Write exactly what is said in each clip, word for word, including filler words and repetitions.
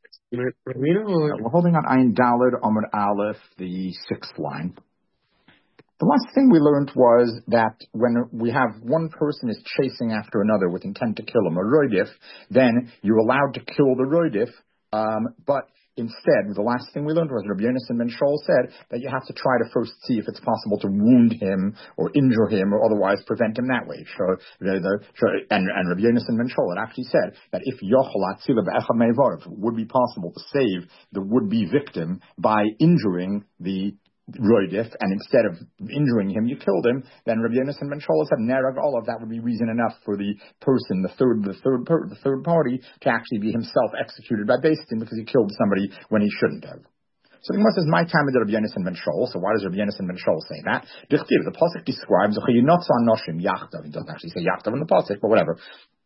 Uh, we're holding on Ayin Daled Amud Aleph, the sixth line. The last thing we learned was that when we have one person is chasing after another with intent to kill him, a roidif, then you're allowed to kill the roidif, um, but instead, the last thing we learned was Rabbi Yonasan ben Shaul said that you have to try to first see if it's possible to wound him or injure him or otherwise prevent him that way. So, the, the, so and, and Rabbi Yonasan ben Shaul had actually said that if it would be possible to save the would-be victim by injuring the roidif, and instead of injuring him, you killed him, then Rabbi Yonasan ben Shaul said, Nerag Olav, that would be reason enough for the person, the third, the third, per, the third party, to actually be himself executed by Beis Din because he killed somebody when he shouldn't have. So the Gemara says, my time is Rabbi Yonasan ben Shaul. So why does Rabbi Yonasan ben Shaul say that? The pasuk describes Noshim Yachtav. It doesn't actually say Yachtav in the pasuk, but whatever.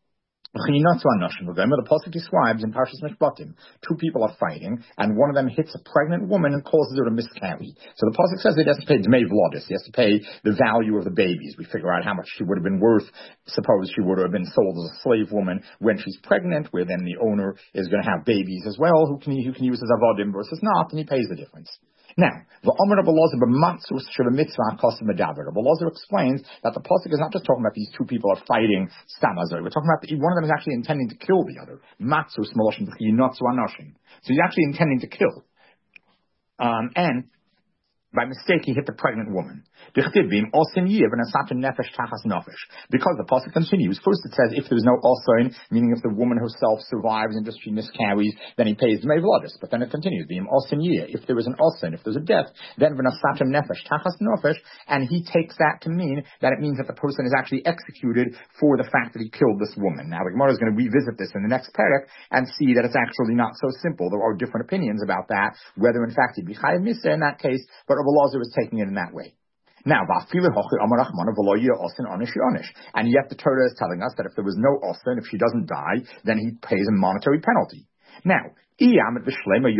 The pasuk describes in Parshas Mishpatim, two people are fighting, and one of them hits a pregnant woman and causes her to miscarry. So the pasuk says he has to pay Dmei Vlodis, he has to pay the value of the babies. We figure out how much she would have been worth. Suppose she would have been sold as a slave woman when she's pregnant, where then the owner is going to have babies as well, who can who can use as avodim versus not, and he pays the difference. Now, the Omer of Elazar b'matzus shebemitzvah kosim medaber. Elazar explains that the pasuk is not just talking about these two people are fighting stamazor. We're talking about the, one of them is actually intending to kill the other. Matzus meloshin b'chiyinotzu anoshim. So he's actually intending to kill. Um, and by mistake, he hit the pregnant woman. Because the pasuk continues. First it says, if there's no osain, meaning if the woman herself survives and just she miscarries, then he pays Dmei Vlodis. But then it continues, if there is an osain, if there's a death, then v'nasatim nefesh tachas nefesh, and he takes that to mean that it means that the person is actually executed for the fact that he killed this woman. Now the Gemara is going to revisit this in the next parak and see that it's actually not so simple. There are different opinions about that, whether in fact he'd be chayav misa in that case, but Rabbi Elazar is taking it in that way. Now, and yet the Torah is telling us that if there was no osin, if she doesn't die, then he pays a monetary penalty. Now, if you're going to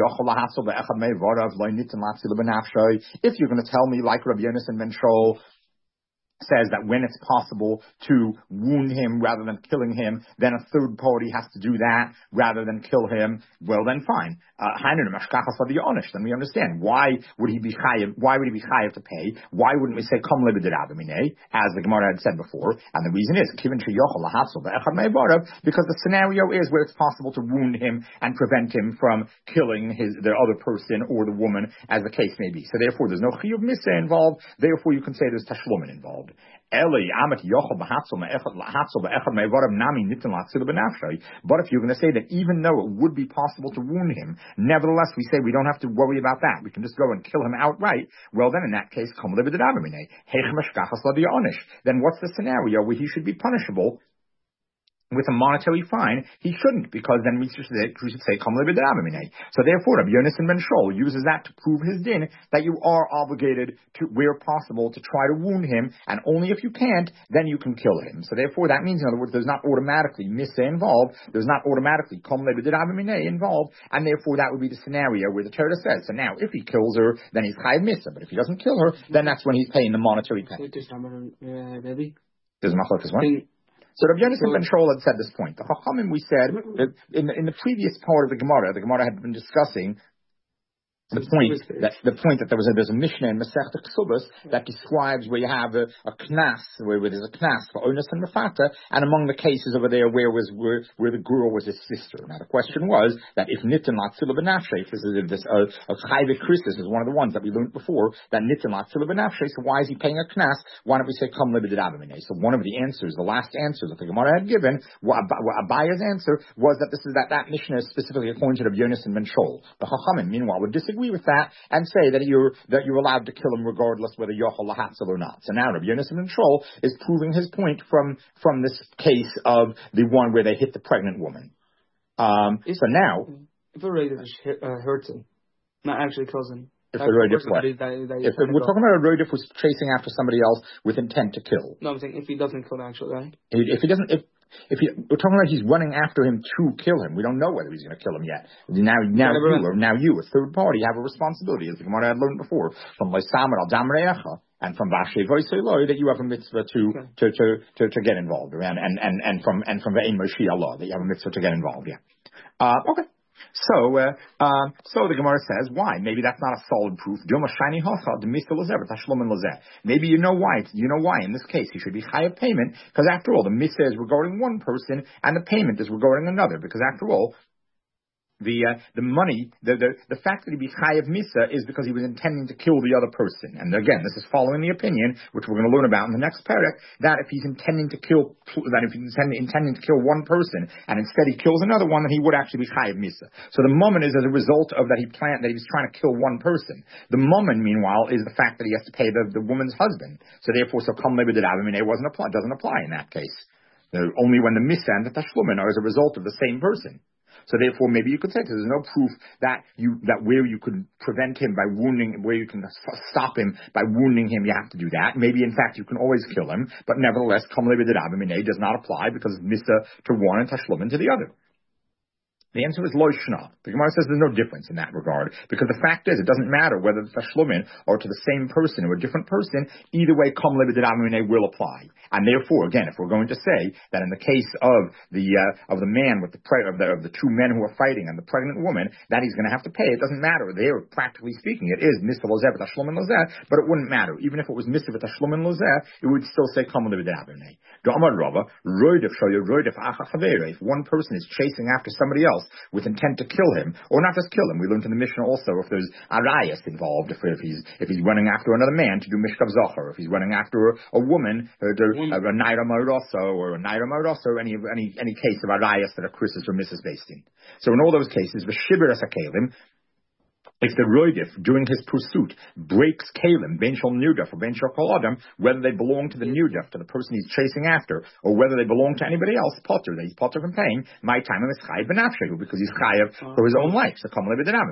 tell me like Rabbi Yonasan ben Shaul says that when it's possible to wound him rather than killing him, then a third party has to do that rather than kill him, well then fine. Uh, then we understand. Why would he be chayiv, why would he be chayiv to pay? Why wouldn't we say, Kom lebedid, as the Gemara had said before? And the reason is, because the scenario is where it's possible to wound him and prevent him from killing his the other person or the woman, as the case may be. So therefore there's no chiyuv misa involved, therefore you can say there's tashlumin involved. But if you're going to say that even though it would be possible to wound him, nevertheless we say we don't have to worry about that, we can just go and kill him outright, well then in that case, then what's the scenario where he should be punishable with a monetary fine? He shouldn't, because then we should say, we should say so therefore, Rabbi Yonasan ben Shaul uses that to prove his din, that you are obligated to, where possible, to try to wound him, and only if you can't, then you can kill him. So therefore, that means, in other words, there's not automatically misa involved, there's not automatically involved, and therefore that would be the scenario where the Torah says, so now, if he kills her, then he's chayav misa, but if he doesn't kill her, then that's when he's paying the monetary penalty. There's machlokes one. So Rabbi Yonasan ben Shaul had said this point. The Chachamim, we said, in the, in the previous part of the Gemara, the Gemara had been discussing the point that the point that there was a, there's a Mishnah in Masechta Ksubas that describes where you have a, a knas, where, where there's a knas for onus and mefata, and among the cases over there where was where, where the girl was his sister. Now the question was that if nitin latzila benafshe, this is this uh, a chayve Christus is one of the ones that we learned before, that nitin latzila benafshe. So why is he paying a knas? Why don't we say kam lebedid avamine? So one of the answers, the last answer that the Gemara had given, what Abaya's answer was that this is that that Mishnah is specifically according to Rabbi Yonasan ben Shaul. The Chachamim, meanwhile, would disagree with that and say that you're that you're allowed to kill him regardless whether yochel lahatzel or not. So now Rabbi Yonasan ben Shaul is proving his point from from this case of the one where they hit the pregnant woman. Um, so now, if a roidif uh, hurts him, not actually kills him. If a roidif what? If we're talking about a roidif who's chasing after somebody else with intent to kill. No, I'm saying if he doesn't kill the actual guy. If he doesn't, if If he, we're talking about he's running after him to kill him. We don't know whether he's going to kill him yet. Now, now you, or now you, a third party, have a responsibility, as the Gemara had learned before, from Leisamer al Damreacha and from Vashe Voiseloi, that you have a mitzvah to, okay. to, to, to, to get involved, and, and, and, and from, and from Ve'en Moshe Allah, that you have a mitzvah to get involved, yeah. Uh, okay. So, uh, um, so the Gemara says, why? Maybe that's not a solid proof. Maybe you know why. You know why in this case he should be chayav payment, because after all, the misa is regarding one person and the payment is regarding another. Because after all, The uh, the money, the, the the fact that he be chayav misa is because he was intending to kill the other person. And again, this is following the opinion, which we're going to learn about in the next parak, that if he's intending to kill, that if he's intending, intending to kill one person and instead he kills another one, then he would actually be chayav misa. So the moment is as a result of that he planned that he was trying to kill one person. The moment, meanwhile, is the fact that he has to pay the, the woman's husband. So therefore, so kam lebed avim it wasn't apply, doesn't apply in that case. Uh, only when the misa and the tashlumin are as a result of the same person. So therefore, maybe you could say there's no proof that you that where you could prevent him by wounding, where you can stop him by wounding him, you have to do that. Maybe in fact you can always kill him, but nevertheless, kam lebed avim does not apply because it's misa to one and tashlumin to the other. The answer is lo shna. The Gemara says there's no difference in that regard, because the fact is it doesn't matter whether the tashlumin are to the same person or a different person. Either way, kam lebed avim will apply. And therefore, again, if we're going to say that in the case of the uh, of the man with the, pre- of the of the two men who are fighting and the pregnant woman, that he's going to have to pay, it doesn't matter. There, practically speaking, it is misa lozeh v'tashlumin lozeh, but it wouldn't matter. Even if it was misa v'tashlumin lozeh, it would still say kam lebed avim. Da'amar Rava, roidef shoyu roidef acha chavera. If one person is chasing after somebody else with intent to kill him, or not just kill him, we learned in the Mishnah also if there's arayas involved, if, if he's if he's running after another man to do mishkav zachar, if he's running after a, a woman uh, to a naira maroso or a naira maroso, any any any case of arayas that are Chris's or Missus Bastin. So in all those cases, v'shibir asakalim. If the roidif, during his pursuit, breaks kalim, ben shal nudaf or ben shal kol adam, whether they belong to the nudaf, to the person he's chasing after, or whether they belong to anybody else, potter, that he's potter from paying, my time is chayav benafshehu, because he's chayav for his own life. So come live it.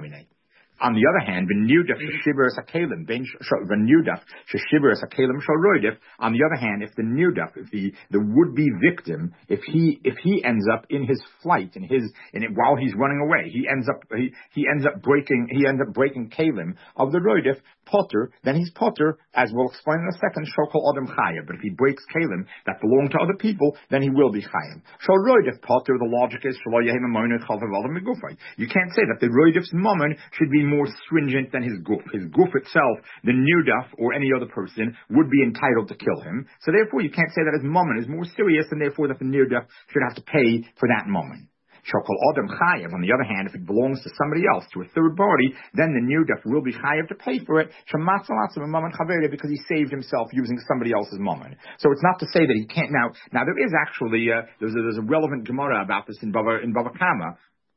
On the other hand, v'nudaf sheshiberes hakalim, v'nudaf sheshiberes hakalim shal roidif. On the other hand, if the nudaf, if the the would-be victim, if he if he ends up in his flight, in his in it while he's running away, he ends up he, he ends up breaking he ends up breaking kalim of the roidif potter, then he's potter, as we'll explain in a second. Shokol adam chayav. But if he breaks kalim that belong to other people, then he will be chayav. Shal roidif potter. The logic is shalo yehem amonin chalav adam megufay. You can't say that the roidif's mammon should be more stringent than his guf. His guf itself, the nudaf or any other person, would be entitled to kill him. So therefore you can't say that his mammon is more serious, and therefore that the nudaf should have to pay for that mammon. Shokol Adam Chayev, on the other hand, if it belongs to somebody else, to a third party, then the nudaf will be Chayev to pay for it, because he saved himself using somebody else's mammon. So it's not to say that he can't. Now, now there is actually, uh, there's, a, there's a relevant Gemara about this in Bava, in Bava Kama,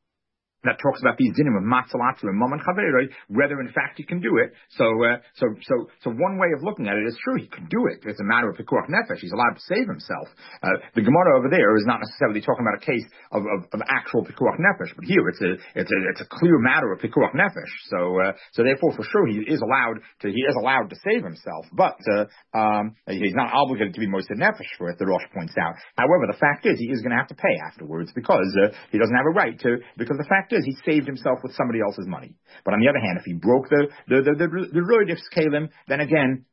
that talks about these dinim of matzalatzu and mammon chaveroi, whether in fact he can do it. So, uh, so, so, so one way of looking at it is true, he can do it. It's a matter of pikuach nefesh. He's allowed to save himself. Uh, the Gemara over there is not necessarily talking about a case of, of, of actual pikuach nefesh, but here it's a, it's a, it's a clear matter of pikuach nefesh. So, uh, so therefore for sure he is allowed to, he is allowed to save himself, but, uh, um, he's not obligated to be moised nefesh for it, the Rosh points out. However, the fact is he is going to have to pay afterwards because, uh, he doesn't have a right to, because the fact is he saved himself with somebody else's money. But on the other hand, if he broke the the the the, the roidif's kalim, then again,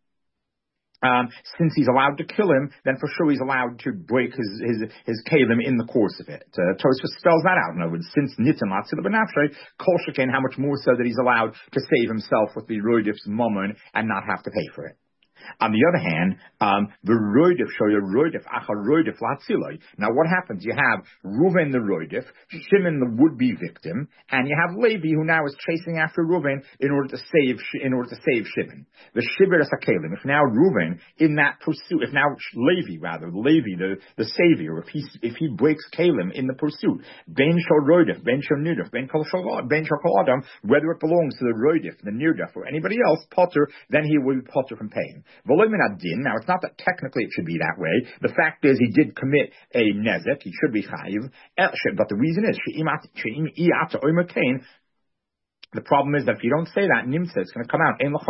um, since he's allowed to kill him, then for sure he's allowed to break his his his kalim in the course of it. Uh, Tosfos spells that out. In other words, since nitin latzil benafshay, kol sheken, how much more so that he's allowed to save himself with the roidif's mammon and not have to pay for it. On the other hand, um, the roidif show your roidif achar roidif latziloi. Now, what happens? You have Reuven the roidif, Shimon the would-be victim, and you have Levi who now is chasing after Reuven in order to save in order to save Shimon. The shibir sakalim. If now Reuven in that pursuit, if now Levi rather Levi the, the savior, if he if he breaks kalim in the pursuit, ben shal roidif, ben shal nudaf, ben kol shal ben shal kol adam, whether it belongs to the roidif, the nudaf, or anybody else, potter, then he will be potter from paying. Now, it's not that technically it should be that way. The fact is he did commit a nezek. He should be chayiv. But the reason is, the problem is that if you don't say that, nimsa, it's going to come out. Nobody's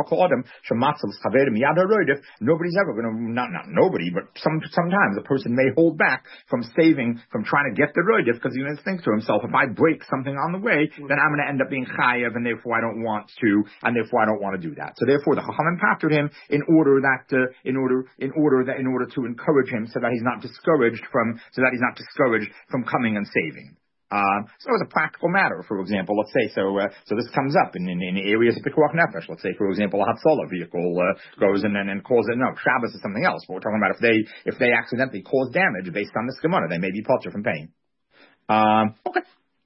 ever going to, not, not nobody, but some, sometimes a person may hold back from saving, from trying to get the roidif, because he's going to think to himself, if I break something on the way, then I'm going to end up being chayiv, and therefore I don't want to, and therefore I don't want to do that. So therefore the Chachamim pattered him in order that, uh, in order, in order that, in order to encourage him so that he's not discouraged from, so that he's not discouraged from coming and saving. Um, so as a practical matter, for example, let's say, so uh, so this comes up in, in, in areas of Pikuach Nefesh. Let's say, for example, a Hatzalah vehicle uh, goes in and, and causes, no, Shabbos is something else, but we're talking about if they if they accidentally cause damage based on this Gemara, they may be potter from paying. Um, okay.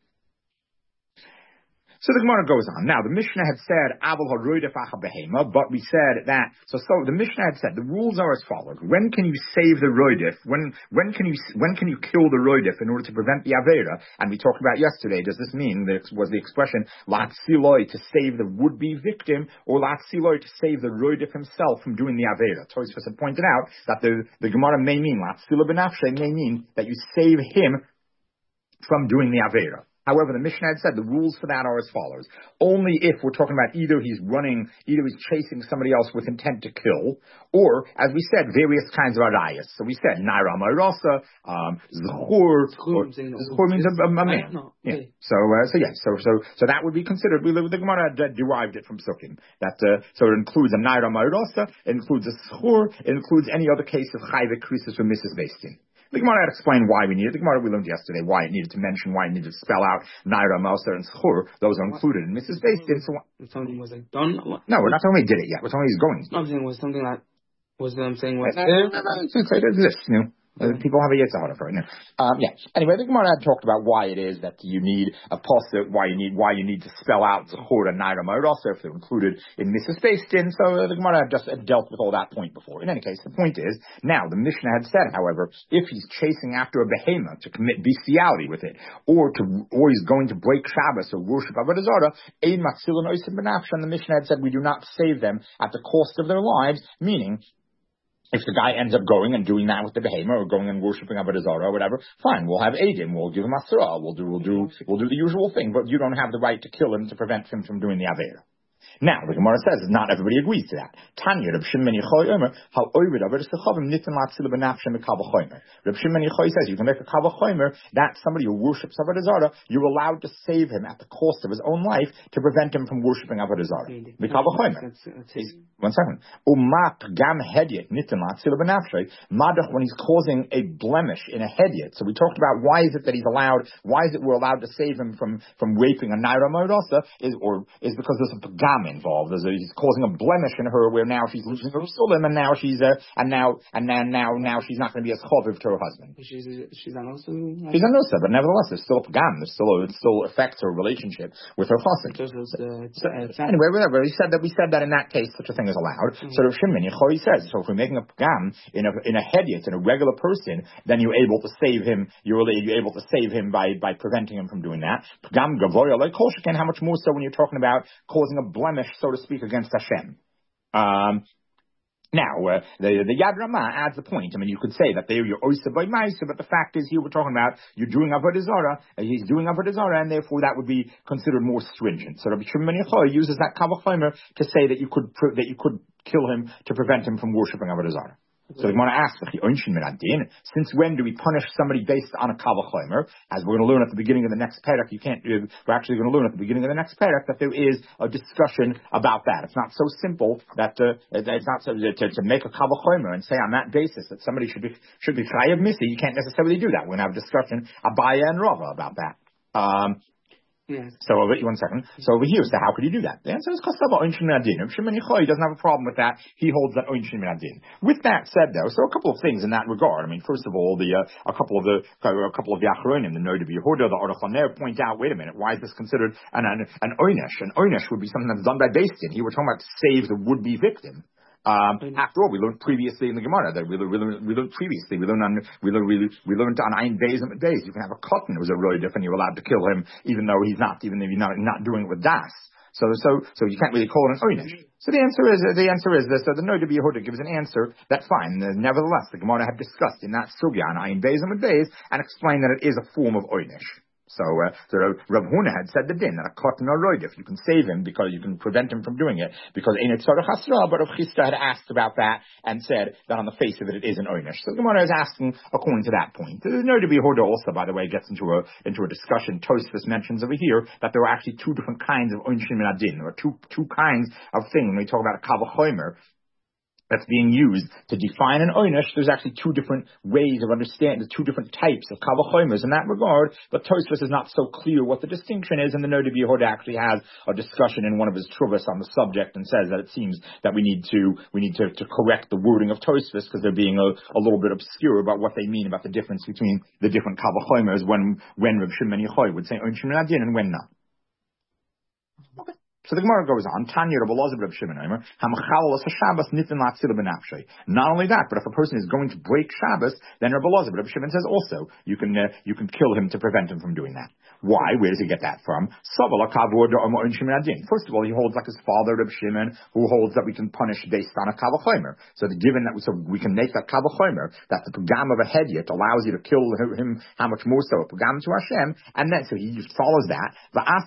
So the Gemara goes on. Now, the Mishnah had said, Aval haroidef acha behema, but we said that, so, so the Mishnah had said, the rules are as follows. When can you save the roidef? When, when can you, when can you kill the roidef in order to prevent the Avera? And we talked about yesterday, does this mean, that was the expression, latsiloi, to save the would-be victim, or latsiloi, to save the roidef himself from doing the Avera? Tosfos had pointed out that the, the Gemara may mean, latsila benafshe may mean that you save him from doing the Avera. However, the Mishnah had said the rules for that are as follows. Only if we're talking about either he's running, either he's chasing somebody else with intent to kill, or, as we said, various kinds of arayas. So we said, naira ma'irasa, um, zchur, zchur means a, a man. Yeah. So, uh, so yeah, so, so, so that would be considered, we, the Gemara derived it from Sukkim. That, uh, so it includes a naira ma'irasa, it includes a zchur, it includes any other case of chayvek krisis or Missus Bastin. The Gemara had explained why we needed. The Gemara we learned yesterday why it needed to mention, why it needed to spell out Naira, Mauser, and Schur. Those are included in Missus Bastin. So if something was like done. No, we're not talking about he did it yet. We're talking about he's going. No, I'm saying was something that was them saying was. No, no, no, no, it's, it exists, you know. Uh, people have a yitzhara for it. No. Um, yeah. Anyway, the Gemara had talked about why it is that you need a pasuk, why you need why you need to spell out Zechur and Naira also if they're included in Missus Bastin. So uh, the Gemara had just uh, dealt with all that point before. In any case, the point is now the Mishnah had said, however, if he's chasing after a behemoth to commit bestiality with it, or to or he's going to break Shabbos or worship Avodah Zarah, ein matzilin oisim benafshan. The Mishnah had said we do not save them at the cost of their lives, meaning, if the guy ends up going and doing that with the behemoth or going and worshiping Avodah Zarah or whatever, fine, we'll have Eidim, we'll give him Asra, we'll do, we'll do, we'll do the usual thing, but you don't have the right to kill him to prevent him from doing the Avera. Now, the Gemara says not everybody agrees to that. Tanya, Reb Shimon Yochai Omer, how oirid Avodah Sechavim nitin latzila benafshem mekava chomer. Reb Shimon Yochai says you can make a kava chomer that somebody who worships Avodah Zarah, you're allowed to save him at the cost of his own life to prevent him from worshiping Avodah Zarah. Mekava chomer. One second. Umat gam hedyet nitin latzila benafshem. Madach when he's causing a blemish in a hedyet. So we talked about why is it that he's allowed, why is it we're allowed to save him from from raping a naira ma'irasa, is or is because there's a pagam involved. There's a, he's causing a blemish in her where now she's losing her sulim and now she's uh, and now and then now now she's not going to be as choviv to her husband. She's she's an also she's an osa, but nevertheless there's still a pagam. There's still a, it still affects her relationship with her husband. So, so, anyway, whatever. We said that we said that in that case such a thing is allowed. Mm-hmm. So Rav Shimon Yochai says so if we're making a pagam in a in a hedyot in a regular person, then you're able to save him. You're you're able to save him by by preventing him from doing that. Pagam gavoya like kol sheken. How much more so when you're talking about causing a blemish, so to speak, against Hashem. Um, now, uh, the, the Yad Ramah adds the point. I mean, you could say that there you're oisa by ma'isa, but the fact is here we're talking about you're doing Avodah Zarah, uh, he's doing Avodah Zarah, and therefore that would be considered more stringent. So Rabbi Shimon Yochai uses that kavachomer to say that you could pre- that you could kill him to prevent him from worshiping Avodah Zarah. So the Gemara asks, since when do we punish somebody based on a kavachomer? As we're going to learn at the beginning of the next parak, you can't. We're actually going to learn at the beginning of the next parak that there is a discussion about that. It's not so simple that uh, it's not so to, to make a kavachomer and say on that basis that somebody should be should be chayav misi. You can't necessarily do that. We're going to have a discussion Abaya and Rava about that. Um, Yes. So over one second. So over here, so how could you do that? The answer is Chasava Oinshin Minadin. If Shimon Yochai doesn't have a problem with that, he holds that Oinshin Minadin. With that said, though, so a couple of things in that regard. I mean, first of all, the uh, a couple of the a couple of the Achronim, the Noda B'Yehuda, the Aruch LaNer, point out. Wait a minute, why is this considered an an, an oinish? An oinish would be something that's done by Bastin. Here we're talking about to save the would-be victim. Um, after all, we learned previously in the Gemara that we learned, we learned, we learned previously, we learned on, we learned, we, we learned on Ein Beis and Beis. You can have a cotton who was a roidif and you're allowed to kill him even though he's not, even if you're not, not doing it with das. So, so, so you can't really call it an oinish. So the answer is, the answer is this, so the Noda B'Yehuda gives an answer that's fine. Nevertheless, the Gemara had discussed in that sugya on Ein Beis and Beis and explained that it is a form of oinish. So, uh, so Rav Huna had said the din that a cotton or roidif, you can save him because you can prevent him from doing it because ain't it tzarech hasra. But Rav Chisda had asked about that and said that on the face of it, it is an oinish. So the Gemara is asking according to that point. The Noda B'Yehuda also, by the way, gets into a into a discussion. Tosfos mentions over here that there are actually two different kinds of oinshim min adin, or two two kinds of things when we talk about a kavachomer. that's being used to define an oynish, there's actually two different ways of understanding, two different types of kavachomers in that regard, but Tosfos is not so clear what the distinction is, and the Noda B'Yehuda actually has a discussion in one of his truvas on the subject and says that it seems that we need to we need to, to correct the wording of Tosfos because they're being a, a little bit obscure about what they mean about the difference between the different kavachomers when when Reb Shimon Yochai would say Ein Shimon Adin and when not. Okay. So the Gemara goes on, Tanya Rabbi Elazar Reb Shimon Omer, Hamachalal Shabbos Nitin Latzila B'Nafshay. Not only that, but if a person is going to break Shabbos, then Rabbi Elazar Reb Shimon says also you can uh, you can kill him to prevent him from doing that. Why? Where does he get that from? First of all, he holds like his father Reb Shimon, who holds that we can punish based on a kavachomer. So the given that we, so we can make that kavachomer that the pagam of a hedyot allows you to kill him, how much more so a pagam to Hashem, and then so he just follows that.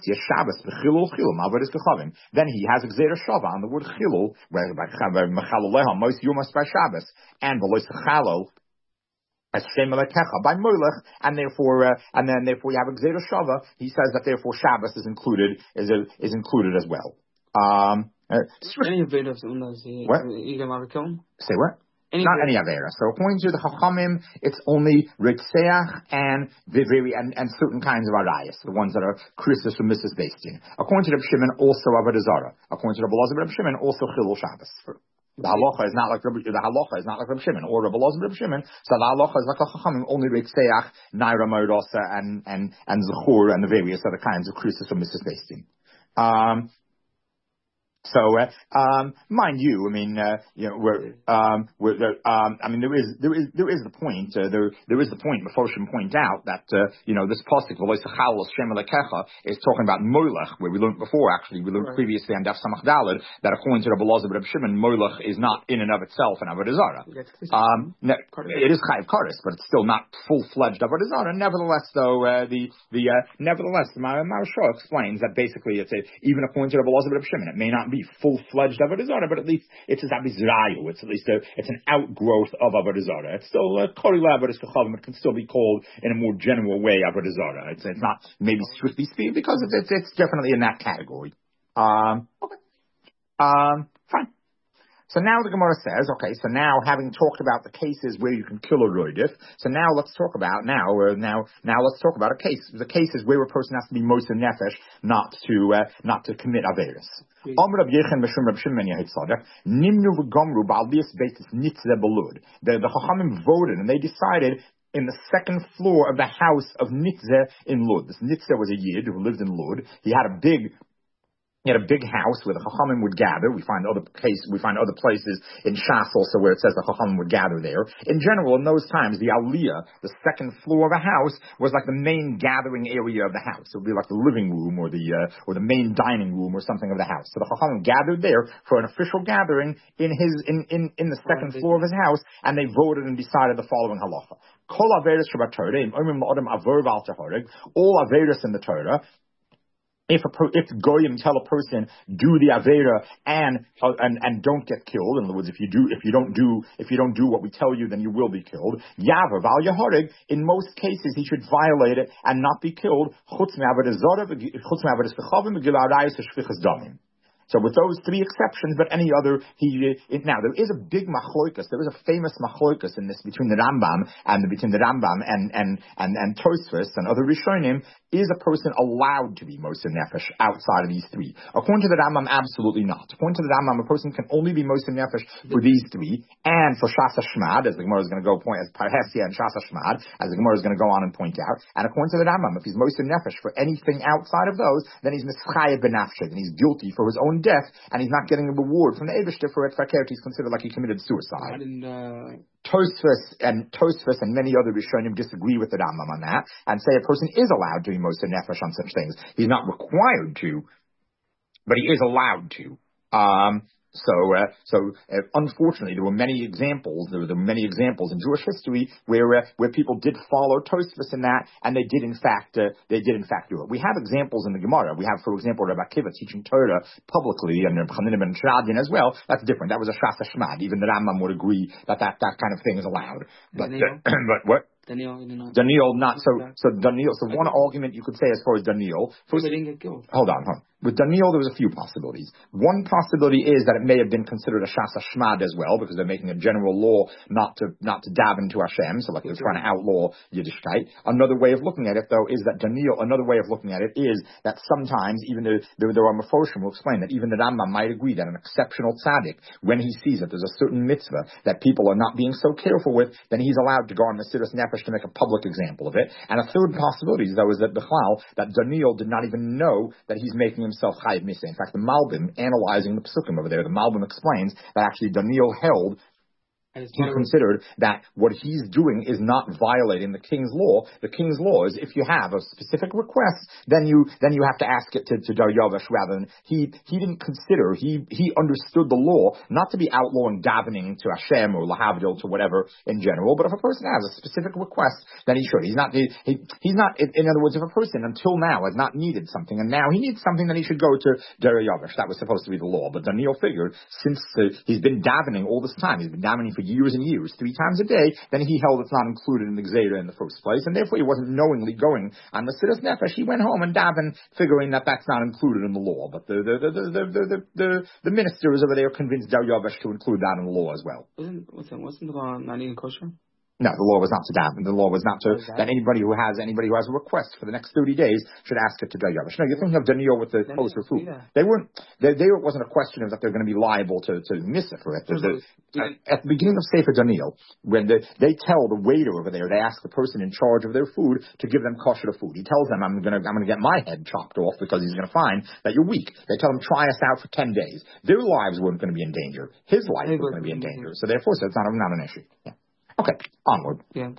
Then he has a Gzeira Shava on the word Chilul, where by Mechaloleha, most Yumas by Shabbos, and Velois Chalo as Shem Elekecha by Molech, and therefore, uh, and then therefore you have a Gzeira Shava. He says that therefore Shabbos is included, is a, is included as well. Um, uh, Any of it of what? Say what? Any Not any Avera. So according to the Chachamim, it's only Ritzeach and Viviri and, and certain kinds of Arayas, the ones that are Christus or Missus based in. According to Reb Shimon, also Avodah Zarah. According to Reb Elazar Reb Shimon, also Chilul Shabbos. The halacha is not like Reb, the halacha is not like Reb Shimon or Reb Elazar Reb Shimon. So the halacha is like a Chachamim, only Ritzeach, Naira Moedosa, and and and Zechur and the various other kinds of Christus or Missus based in. Um, So, uh, um, mind you, I mean, uh, you know, we're, um, we're, um, I mean, there is, there is, there is the point, uh, there, there is the point, Mefoshim point out that, uh, you know, this pasuk, is talking about Molech, where we learned before, actually, we learned right. previously on Daf Samach Daled, that according to Rabbi Elazar Reb Shimon, Molech is not in and of itself an Avodah Zarah. Um, no, it is Chayiv Kares, but it's still not full-fledged Avodah Zarah. Nevertheless, though, uh, the, the, uh, nevertheless, the Maharsha explains that basically it's a, even according to Rabbi Elazar Reb Shimon, it may not be full-fledged Avodah Zarah, but at least it's a Zabizrayu. It's at least a, it's an outgrowth of Avodah Zarah. It's still a Korila Avodah Kechavim. It can still be called in a more general way Avodah Zarah. It's, it's not maybe strictly speaking because it's, it's, it's definitely in that category. Um, okay. Um, fine. So now the Gemara says, okay, so now having talked about the cases where you can kill a roidif, so now let's talk about, now, uh, now, now let's talk about a case. The cases where a person has to be Moser Nefesh not to, uh, not to commit Averis. The, the Chachamim voted and they decided in the second floor of the house of Nitzeh in Lud. This Nitzeh was a Yid who lived in Lud. He had a big He had a big house where the Chachamim would gather. We find other case, we find other places in Shas also where it says the Chachamim would gather there. In general, in those times, the Aliyah, the second floor of a house, was like the main gathering area of the house. It would be like the living room or the uh, or the main dining room or something of the house. So the Chachamim gathered there for an official gathering in his in in, in the second floor of his house, and they voted and decided the following halacha: Kol averis shabbat Torah, all averis in the Torah. If a if goyim tell a person do the avera and uh, and and don't get killed, in other words, if you do if you don't do if you don't do what we tell you, then you will be killed. Yaver val yaharig. In most cases, he should violate it and not be killed. Chutz me'avodas zara, chutz me'avodas kechavim, v'gil arayis v'shfichas damim. So with those three exceptions, but any other, he, it, now there is a big machloikus, there is a famous machloikus in this between the Rambam and the, between the Rambam and, and, and, and Tosfos and other Rishonim. Is a person allowed to be Moser Nefesh outside of these three? According to the Rambam, absolutely not. According to the Rambam, a person can only be Moser Nefesh for these three, and for Shas Shmad, as the Gemara is going to go point, as Parhesia and Shas Shmad, as the Gemara is going to go on and point out. And according to the Rambam, if he's Moser Nefesh for anything outside of those, then he's Mischayev Benafshe, then he's guilty for his own death, and he's not getting a reward from the Eibishter for it. Fakert, he's considered like he committed suicide. And, uh... Tosfos and Tosfos and many other Rishonim disagree with the Rambam on that and say a person is allowed to be Moser Nefesh on such things. He's not required to, but he is allowed to. Um, So, uh, so uh, unfortunately, there were many examples. There were, there were many examples in Jewish history where uh, where people did follow Tosfos in that, and they did in fact uh, they did in fact do it. We have examples in the Gemara. We have, for example, Rabbi Akiva teaching Torah publicly, and Chanin ben Shradin as well. That's different. That was a Shas Shmad. Even the Rambam would agree that that, that kind of thing is allowed. But uh, but what? Daniel, you know. Daniel, not so. So Daniel. So one argument you could say as far as Daniel. First, they didn't get killed. Hold on, hold on. With Daniel, there was a few possibilities. One possibility is that it may have been considered a shas hashmad as well, because they're making a general law not to not to daven to Hashem. So like they're trying to outlaw Yiddishkeit. Another way of looking at it, though, is that Daniel. Another way of looking at it is that sometimes even the the, the Ramafoshim will explain that even the Rambam might agree that an exceptional tzaddik, when he sees that there's a certain mitzvah that people are not being so careful with, then he's allowed to go on Mesiras Nefesh to make a public example of it. And a third possibility, though, is that Bechlal, that Daniel did not even know that he's making himself Chayiv Miseh. In fact, the Malbim, analyzing the Pesukim over there, the Malbim explains that actually Daniel held he considered that what he's doing is not violating the king's law. The king's law is if you have a specific request, then you then you have to ask it to, to Daryavesh rather than he he didn't consider he he understood the law not to be outlawing davening to Hashem or Lahavdil to whatever in general, but if a person has a specific request, then he should. He's not he, he he's not in, in other words, if a person until now has not needed something and now he needs something, then he should go to Daryavesh. That was supposed to be the law, but Daniel figured since uh, he's been davening all this time, he's been davening for years and years, three times a day, then he held it's not included in the Gzeira in the first place, and therefore he wasn't knowingly going on the Mesiras Nefesh. He went home and davened, figuring that that's not included in the law. But the the the the the the, the, the ministers over there convinced Daryavesh to include that in the law as well. Wasn't wasn't, wasn't the law not even kosher? No, the law was not to daven. The law was not to that anybody who has anybody who has a request for the next thirty days should ask it to Daryavesh. No, you're thinking of Daniel with the kosher food. Yeah. They weren't. They, they it wasn't a question of that they're going to be liable to to miss it for it. The, the, at, at the beginning of Sefer Daniel, when the, they tell the waiter over there, they ask the person in charge of their food to give them kosher food. He tells them, "I'm going to I'm going to get my head chopped off because he's going to find that you're weak." They tell him, "Try us out for ten days." Their lives weren't going to be in danger. His life was going to be in danger. So therefore, so it's not not an issue. Yeah. Okay, onward. Yeah.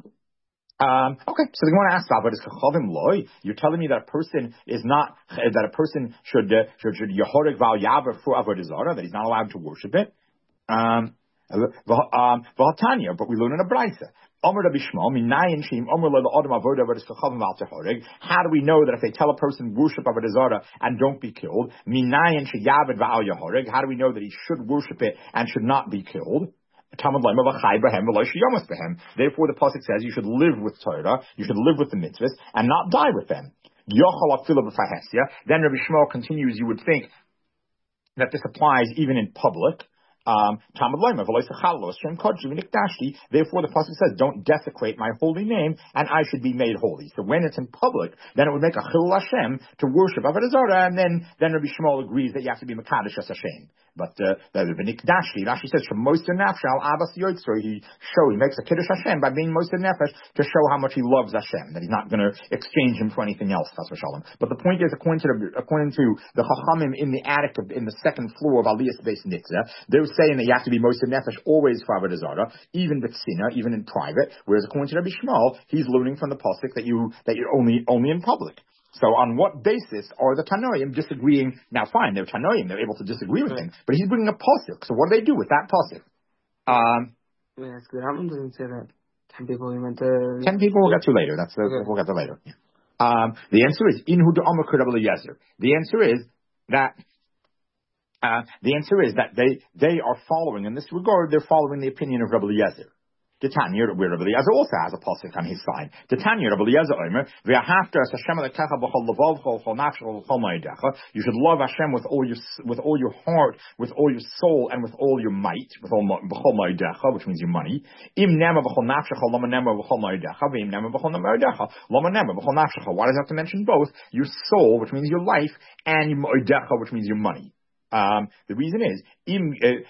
Um, okay, so they want to ask about, but it's chavim loy. You're telling me that a person is not that a person should uh, should should yehorik val yaver for avodah zarah, that he's not allowed to worship it. Um, um, Tanya, but we learn in a brayta. How do we know that if they tell a person worship avodah zarah and don't be killed? How do we know that he should worship it and should not be killed? Therefore, the pasuk says you should live with Torah, you should live with the mitzvahs, and not die with them. Then Rabbi Shmuel continues, you would think that this applies even in public. Um, Therefore, the pasuk says, "Don't desecrate my holy name, and I should be made holy." So when it's in public, then it would make a chilul Hashem to worship avodah zarah, and then then Rabbi Shmuel agrees that you have to be mekadosh as Hashem. But uh, the Nikdashli, Rashi says, "From Moser Nefesh al Abbas Yotzro," he show he makes a kiddush Hashem by being Moser Nefesh to show how much he loves Hashem, that he's not going to exchange him for anything else. That's what Shalom. But the point is, according to the, according to the Chachamim in the attic of, in the second floor of Aliyah's Beis Nitzah, they're saying that you have to be Moser Nefesh always for avodah zarah, even b'tzina, even in private. Whereas according to Rabbi Shmuel, he's learning from the pasuk that you that you're only only in public. So on what basis are the Tanoim disagreeing? Now fine, they're Tanoim, they're able to disagree with him, but he's bringing a pasuk. So what do they do with that pasuk? Um, Wait, that's good. Rambam doesn't say that ten people we went to... Ten people we'll get to later. That's the, okay. We'll get to later. Yeah. Um, the answer is, Inhu Amar Rabbi Eliezer. The answer is that Uh, the answer is that they, they are following, in this regard, they're following the opinion of Rabbi Eliezer. The Tanya, where Rabbi Eliezer also has a pasuk on his side. The Tanya, Rabbi Eliezer Omer, you should love Hashem with all your, with all your heart, with all your soul, and with all your might, with all, which means your money. Why does it have to mention both? Your soul, which means your life, and your which means your money. Um, the reason is, because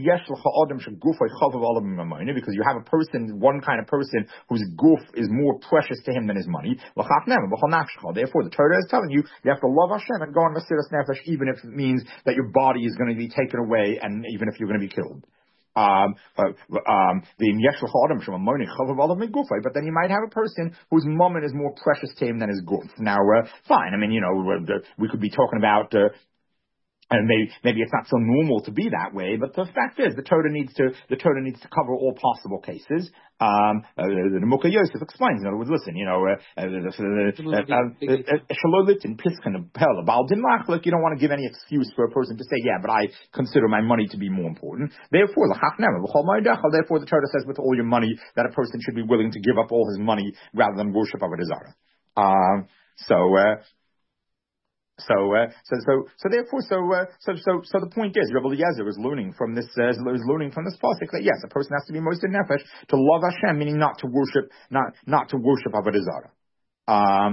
you have a person, one kind of person whose goof is more precious to him than his money. Therefore, the Torah is telling you, you have to love Hashem and go on Mesiras Nefesh, even if it means that your body is going to be taken away, and even if you're going to be killed. Um, uh, um, but then you might have a person whose moment is more precious to him than his goof. Now, uh, fine, I mean, you know, we could be talking about, uh, And maybe, maybe it's not so normal to be that way, but the fact is, the Torah needs to, the Torah needs to cover all possible cases. Um, uh, the Mukha Yosef explains, in other words, listen, you know, Shalolit and Piskan and Pel, Baldin Lachlik, you don't want to give any excuse for a person to say, yeah, but I consider my money to be more important. Therefore, therefore the Torah says with all your money that a person should be willing to give up all his money rather than worship Avodah Zarah. Um, so, uh, So, uh, so, so, so, therefore, so, uh, so, so, so, the point is, Rabbi Eliezer was learning from this, uh, was learning from this pasuk that yes, a person has to be most in nefesh to love Hashem, meaning not to worship, not, not to worship Avodah Zarah. Um,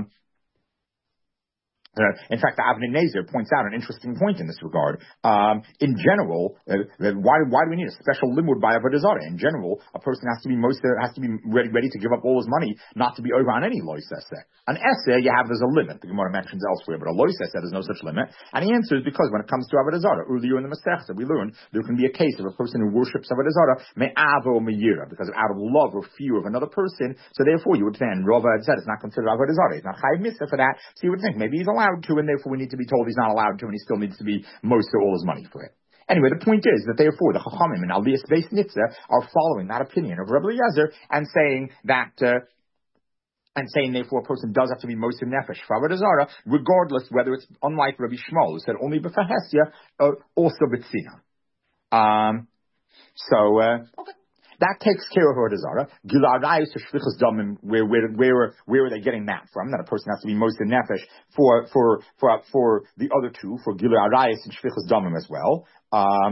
Uh, in fact, Avnei Nezer points out an interesting point in this regard. Um, in general, uh, why why do we need a special limud by Avodah Zarah? In general, a person has to be most uh, has to be ready ready to give up all his money, not to be over on any lois essay. An essay you have there's a limit. The Gemara mentions elsewhere, but a lois essay there's no such limit. And he answers because when it comes to Avodah Zarah, earlier in the Masechta we learned there can be a case of a person who worships Avodah Zarah me'ava or me'yira because of out of love or fear of another person. So therefore, you would think Rava had said it's not considered Avodah Zarah. He's not chayiv mitzvah for that. So you would think maybe he's allowed to, and therefore we need to be told he's not allowed to, and he still needs to be most of all his money for it. Anyway, the point is that therefore the Chachamim and Aliyas Beis Nitzah are following that opinion of Rabbi Eliezer and saying that, uh, and saying therefore a person does have to be most in nefesh for Avodah Zarah, regardless whether it's unlike Rabbi Shmuel who said only b'fahesya, uh, also b'tzina. Um, so, uh, okay. That takes care of Avodah Zarah. Gilui Arayos to Shvichas Damim, where where where where are they getting that from? That a person has to be most in nefesh for for for for the other two, for Gilui Arayos and Shvichas Damim as well. Um,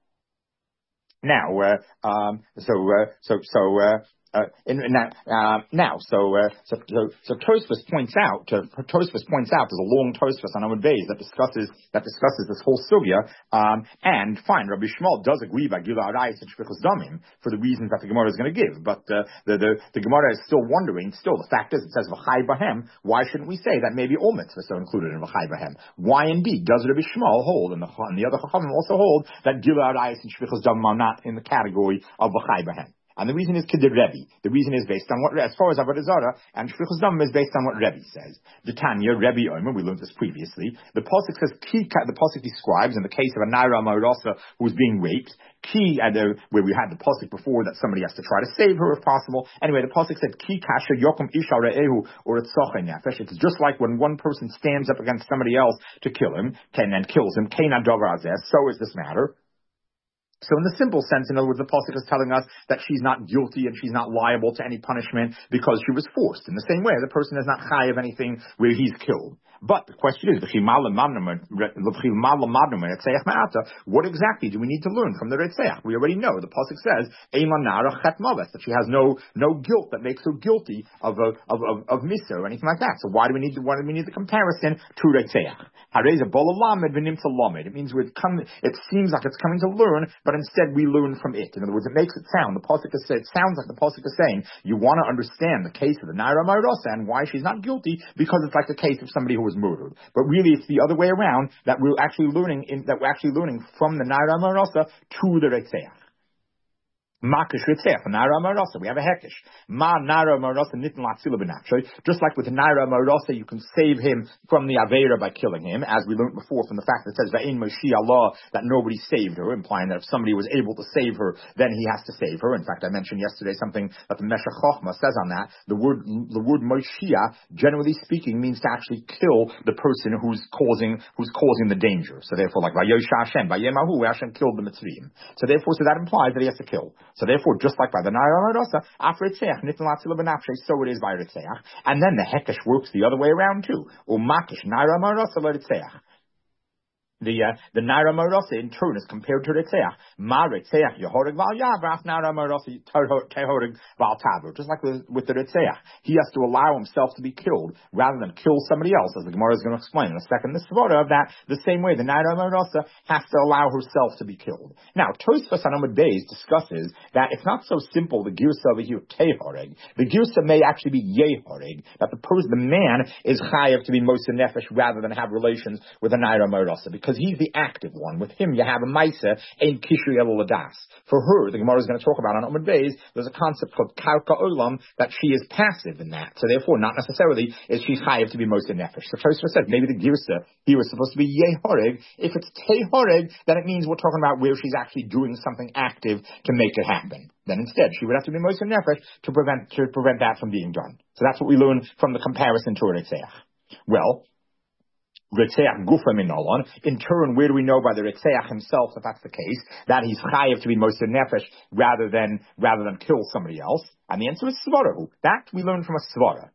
now, uh, um, so uh, so so. Uh, Uh, in, in that, uh, now, so, uh, so, so, so Tosfos points out, uh, Tosfos points out, there's a long Tosfos on Amud Beis that discusses, that discusses this whole sugya, um, and fine, Rabbi Shmuel does agree by Gilui Arayos and Shvichas Damim for the reasons that the Gemara is going to give, but, uh, the, the, the Gemara is still wondering, still, the fact is, it says V'chai Bahem, why shouldn't we say that maybe all mitzvahs are included in V'chai Bahem? Why indeed does Rabbi Shmuel hold, and the, and the other Chachamim also hold, that Gilui Arayos and Shvichas Damim are not in the category of V'chai Bahem? And the reason is Kedir Rebbe. The reason is based on what, as far as Avodah Zarah, and Shvichas Damim is based on what Rebbe says. The Tanya, Rebbe Omer, we learned this previously. The pasuk says, Ki, the pasuk describes, in the case of a Naira Marasa who was being raped, Ki, and uh, where we had the pasuk before that somebody has to try to save her if possible. Anyway, the pasuk said, Ki kasha yokum isha re'ehu or etzochay nefesh. It's just like when one person stands up against somebody else to kill him, and then kills him, Keina davar azeh, so is this matter. So in the simple sense, in other words, the pasuk is telling us that she's not guilty and she's not liable to any punishment because she was forced. In the same way, the person is not chai of anything where he's killed. But the question is, what exactly do we need to learn from the Retzeach? We already know. The pasuk says, that she has no no guilt that makes her guilty of a, of of, of misa or anything like that. So why do we need the, why do we need the comparison to Retzeach? It means we're come, it seems like it's coming to learn, but instead we learn from it. In other words, it makes it sound, the pasuk is, it sounds like the pasuk is saying, you want to understand the case of the Naira Marasa and why she's not guilty, because it's like the case of somebody who was murdered. But really it's the other way around, that we're actually learning in, that we're actually learning from the Naira Marasa to the Retzeach. Makish Ritzech, Naira Marasa, we have a Hekish. Ma Naira Marasa Nitin Latzila B'nafshay. Just like with Naira Marasa, you can save him from the Avera by killing him, as we learned before from the fact that it says Va'in Moshi Allah, that nobody saved her, implying that if somebody was able to save her, then he has to save her. In fact, I mentioned yesterday something that the Meshech Chochma says on that. The word, the word Moshia, generally speaking, means to actually kill the person who's causing, who's causing the danger. So therefore, like Vayosha Hashem, Vayemahu, Hashem killed the Mitzrayim. So therefore, so that implies that he has to kill. So therefore, just like by the Naira Marasa, after Ritzeach, Nitin Latzila B'nafshay, so it is by Ritzeach. And then the Hekesh works the other way around too. Umakish, Naira Marasa, Ritzeach. The uh, the Naira Marasa in turn is compared to Ritzeach. Ma Ritzeach Yehorig Val Yavraf Naira Marasa Tehorig Val Taber. Just like with, with the Ritzeach, he has to allow himself to be killed rather than kill somebody else, as the Gemara is going to explain in a second. The Svara of that, the same way the Naira Marasa has to allow herself to be killed. Now, Tosfos on Amud Beis discusses that it's not so simple. The Girsa over here Tehorig. The Girsa may actually be Yehorig, that the person, the man is chayav to be Mosa Nefesh rather than have relations with a Naira Marasa. because he's the active one. With him, you have a Maisa, Ein Kishu Elo Ladas. For her, the Gemara is going to talk about on Amud Beis, there's a concept called Karka Olam, that she is passive in that. So therefore, not necessarily is she chayiv to be most nefesh. So Tosfos said, maybe the Girsa, he was supposed to be Yehoreg. If it's Tehoreg, then it means we're talking about where she's actually doing something active to make it happen. Then instead, she would have to be most nefesh to prevent, to prevent that from being done. So that's what we learn from the comparison to Ritzeach. Well, Ritzeach Gufa Minolon. In turn, where do we know by the Ritzeach himself that that's the case, that he's chayiv to be most nefesh rather than rather than kill somebody else? And the answer is Svarahu. That we learn from a Svara.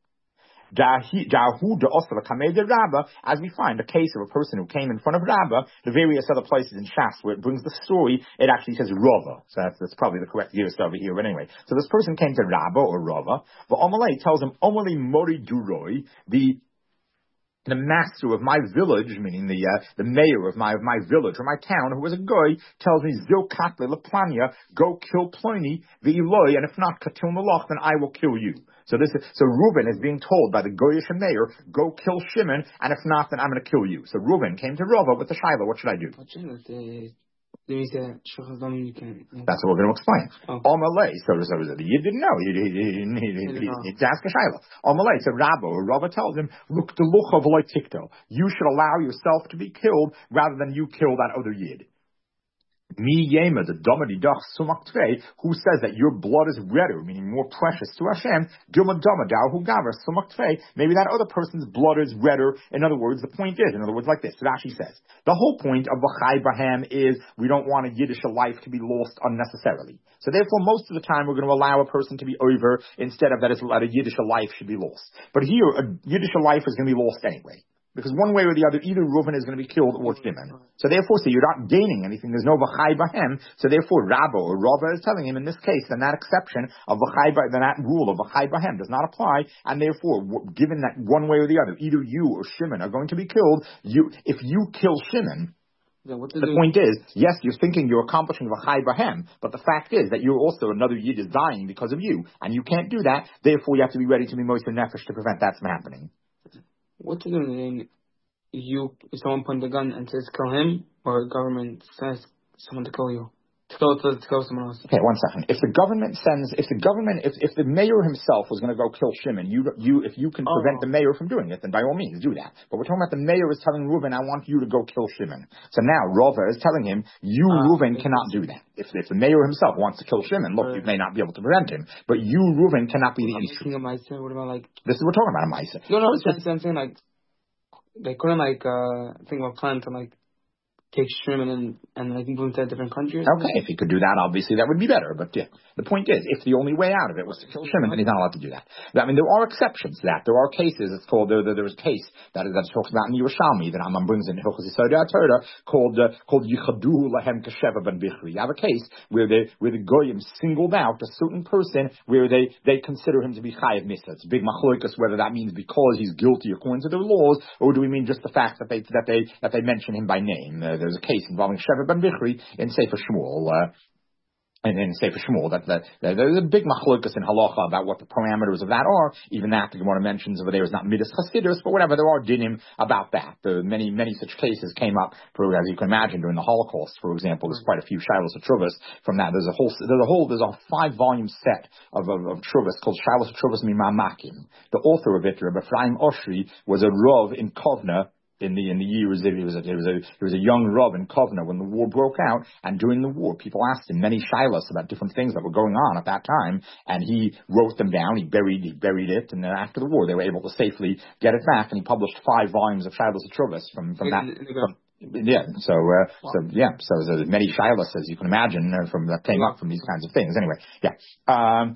As we find a case of a person who came in front of Rabbah, the various other places in Shas where it brings the story, it actually says Rava. So that's, that's probably the correct years over here, but anyway. So this person came to Rabbah or Rava, but Amalei tells him, Omali Mori Duroi, the the master of my village, meaning the uh, the mayor of my of my village or my town, who was a guy, tells me Zil Katle Laplania, go kill Pliny, Ve'iloi, and if not Katil Malach, then I will kill you. So this is, so Reuben is being told by the goyish mayor, go kill Shimon, and if not, then I'm going to kill you. So Reuben came to Rava with the Shiloh. What should I do? That's what we're going to explain. Oh. Amalei, so, so you didn't know. He, he, he, he, he, he asked a Shiloh. Amalei, so Rabba or Rava tells him, look, the lucha v'loy tikto. You should allow yourself to be killed rather than you kill that other yid. Mi Yema, the Domadi Dach Sumak Tvei, who says that your blood is redder, meaning more precious to Hashem, Gilma Domadau, who Gaver Sumak Tvei, maybe that other person's blood is redder. In other words, the point is, in other words, like this, Rashi says, the whole point of V'chai Bahem is we don't want a Yiddish life to be lost unnecessarily. So therefore, most of the time, we're going to allow a person to be over instead of that a Yiddish life should be lost. But here, a Yiddish life is going to be lost anyway. Because one way or the other, either Reuven is going to be killed or Shimon. So therefore, so you're not gaining anything. There's no v'chai bahem. So therefore, Rabba or Rava is telling him in this case, then that exception of v'chai bahem, then that rule of v'chai bahem does not apply. And therefore, given that one way or the other, either you or Shimon are going to be killed, you, if you kill Shimon, the point is, yes, you're thinking you're accomplishing v'chai bahem, but the fact is that you're also, another yid is dying because of you, and you can't do that. Therefore, you have to be ready to be moser nefesh to prevent that from happening. What to do when you, if someone points a gun and says kill him, or government says someone to kill you? To go to, to go someone else. Okay, one second. If the government sends, if the government, if, if the mayor himself was going to go kill Shimon, you, you, if you can oh. prevent the mayor from doing it, then by all means do that. But we're talking about the mayor is telling Reuven, I want you to go kill Shimon. So now Rava is telling him, you, uh, Reuven, cannot do that. If, if the mayor himself wants to kill Shimon, look, uh, you may not be able to prevent him, but you, Reuven, cannot be the issue. What about like? This is, we're talking about a Maisa. No, no, it's just, I'm saying like, they couldn't like, uh, think of a plan to like, take Shimon and, and like move to different countries? Okay, if he could do that, obviously that would be better. But yeah, the point is, if the only way out of it was to kill Shimon, then he's not allowed to do that. I mean, there are exceptions to that. There are cases, it's called, there, there, there's a case that, that talks about in Yerushalmi, that Rambam brings in Hilchos Yisodei HaTorah, called, uh, called Yichaduhu Lahem Kasheva Ben Bichri. You have a case where they, where the Goyim singled out a certain person where they, they consider him to be Chayav Misa. It's a big machlokas whether that means because he's guilty according to their laws, or do we mean just the fact that they, that they, that they mention him by name. Uh, there's a case involving Sheva Ben Bichri in Sefer Shmuel, uh, and in Sefer Shmuel, that, that, that there's a big machlokas in halacha about what the parameters of that are. Even that the Gemara mentions over there is not midas chasidus, but whatever, there are dinim about that. The many, many such cases came up, for, as you can imagine, during the Holocaust, for example. There's quite a few shilos of truvas from that. There's a whole, there's a whole, there's a five volume set of, of, of truvas called shilos of truvas mimamakim. The author of it, Rabbi Ephraim Oshri, was a rov in Kovna, In the in the years, he was a, he was a he was a young Rav in Kovna when the war broke out, and during the war, people asked him many shilas about different things that were going on at that time, and he wrote them down. He buried he buried it, and then after the war, they were able to safely get it back, and he published five volumes of shilas of Truvas from from that. From, yeah, so uh, wow. so yeah, so there's many shilas as you can imagine uh, from that came up from these kinds of things. Anyway, yeah. Um,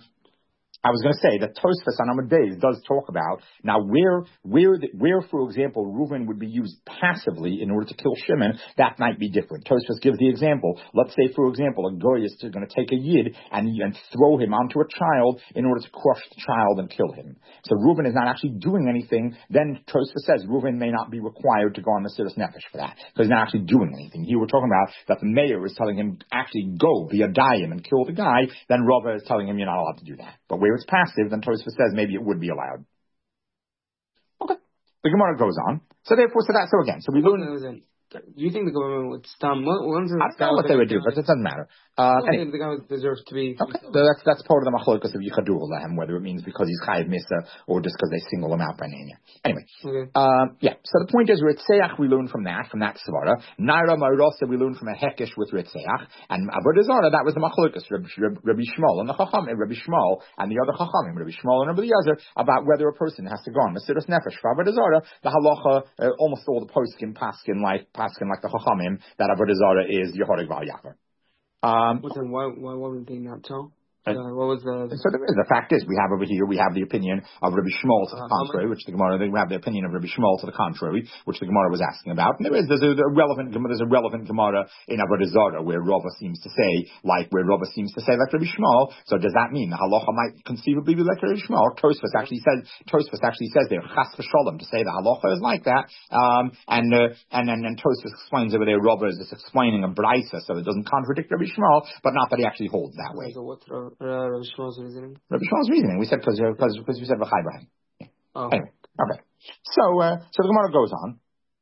I was going to say that Tosfos on Amud Beis does talk about now where, where, the, where, for example, Reuven would be used passively in order to kill Shimon. That might be different. Tosfos gives the example. Let's say, for example, a goy is going to take a yid and, and throw him onto a child in order to crush the child and kill him. So Reuven is not actually doing anything. Then Tosfos says Reuven may not be required to go on the Mesiras Nefesh for that because he's not actually doing anything. Here we're talking about that the mayor is telling him actually go be a dayim and kill the guy. Then Rava is telling him you're not allowed to do that. But where it's passive, then Tosfos says maybe it would be allowed. Okay. The Gemara goes on. So therefore, so that, so again, so we learn. Do you think the government would stop? Once I don't know what they would do, but it doesn't matter. Uh, I anyway. think the guy deserves to be. Okay, so that's that's part of the machlokas of Yichadul Lahem, whether it means because he's chayiv misa or just because they single him out by name. Anyway, okay. um, yeah. So the point is, Ritzeach we learn from that, from that svara. Naira Marosa we learn from a hekesh with Ritzeach, and Avodah Zarah that was the machlokas Rabbi, Rabbi Shmuel and the Chacham, and Rabbi Shmuel and the other Chachamim, Rabbi Shmuel and Rabbi Eliezer, about whether a person has to go on Mesiras Nefesh for Avodah Zarah. The halacha, uh, almost all the poskim paskin like paskin like the Chachamim that Avodah Zarah is Yehorig Val Yaver. Um, well, then why why wouldn't they not tell? Uh, what was the? So the, the fact is, we have over here, we have the opinion of Rabbi Shmuel to the contrary, which the Gemara, we have the opinion of Rabbi Shmuel to the contrary, which the Gemara was asking about. And there is, there's a, a relevant, there's a relevant Gemara in Avodah Zarah where Rava seems to say, like, where Rava seems to say like Rabbi Shmuel. So does that mean the halacha might conceivably be like Rabbi Shmuel? Tosfos actually says, Tosfos actually says there, chas v'sholem, to say the halacha is like that. Um, and, uh, and then, and Tosfos explains over there, Rava is just explaining a brisa, so it doesn't contradict Rabbi Shmuel, but not that he actually holds that way. So what's uh, Rabbi Shmuel's reasoning? Rabbi Shmuel's reasoning. We said because because because we said v'chai b'hem. Yeah. Oh. Anyway, okay. So uh, so the Gemara goes on.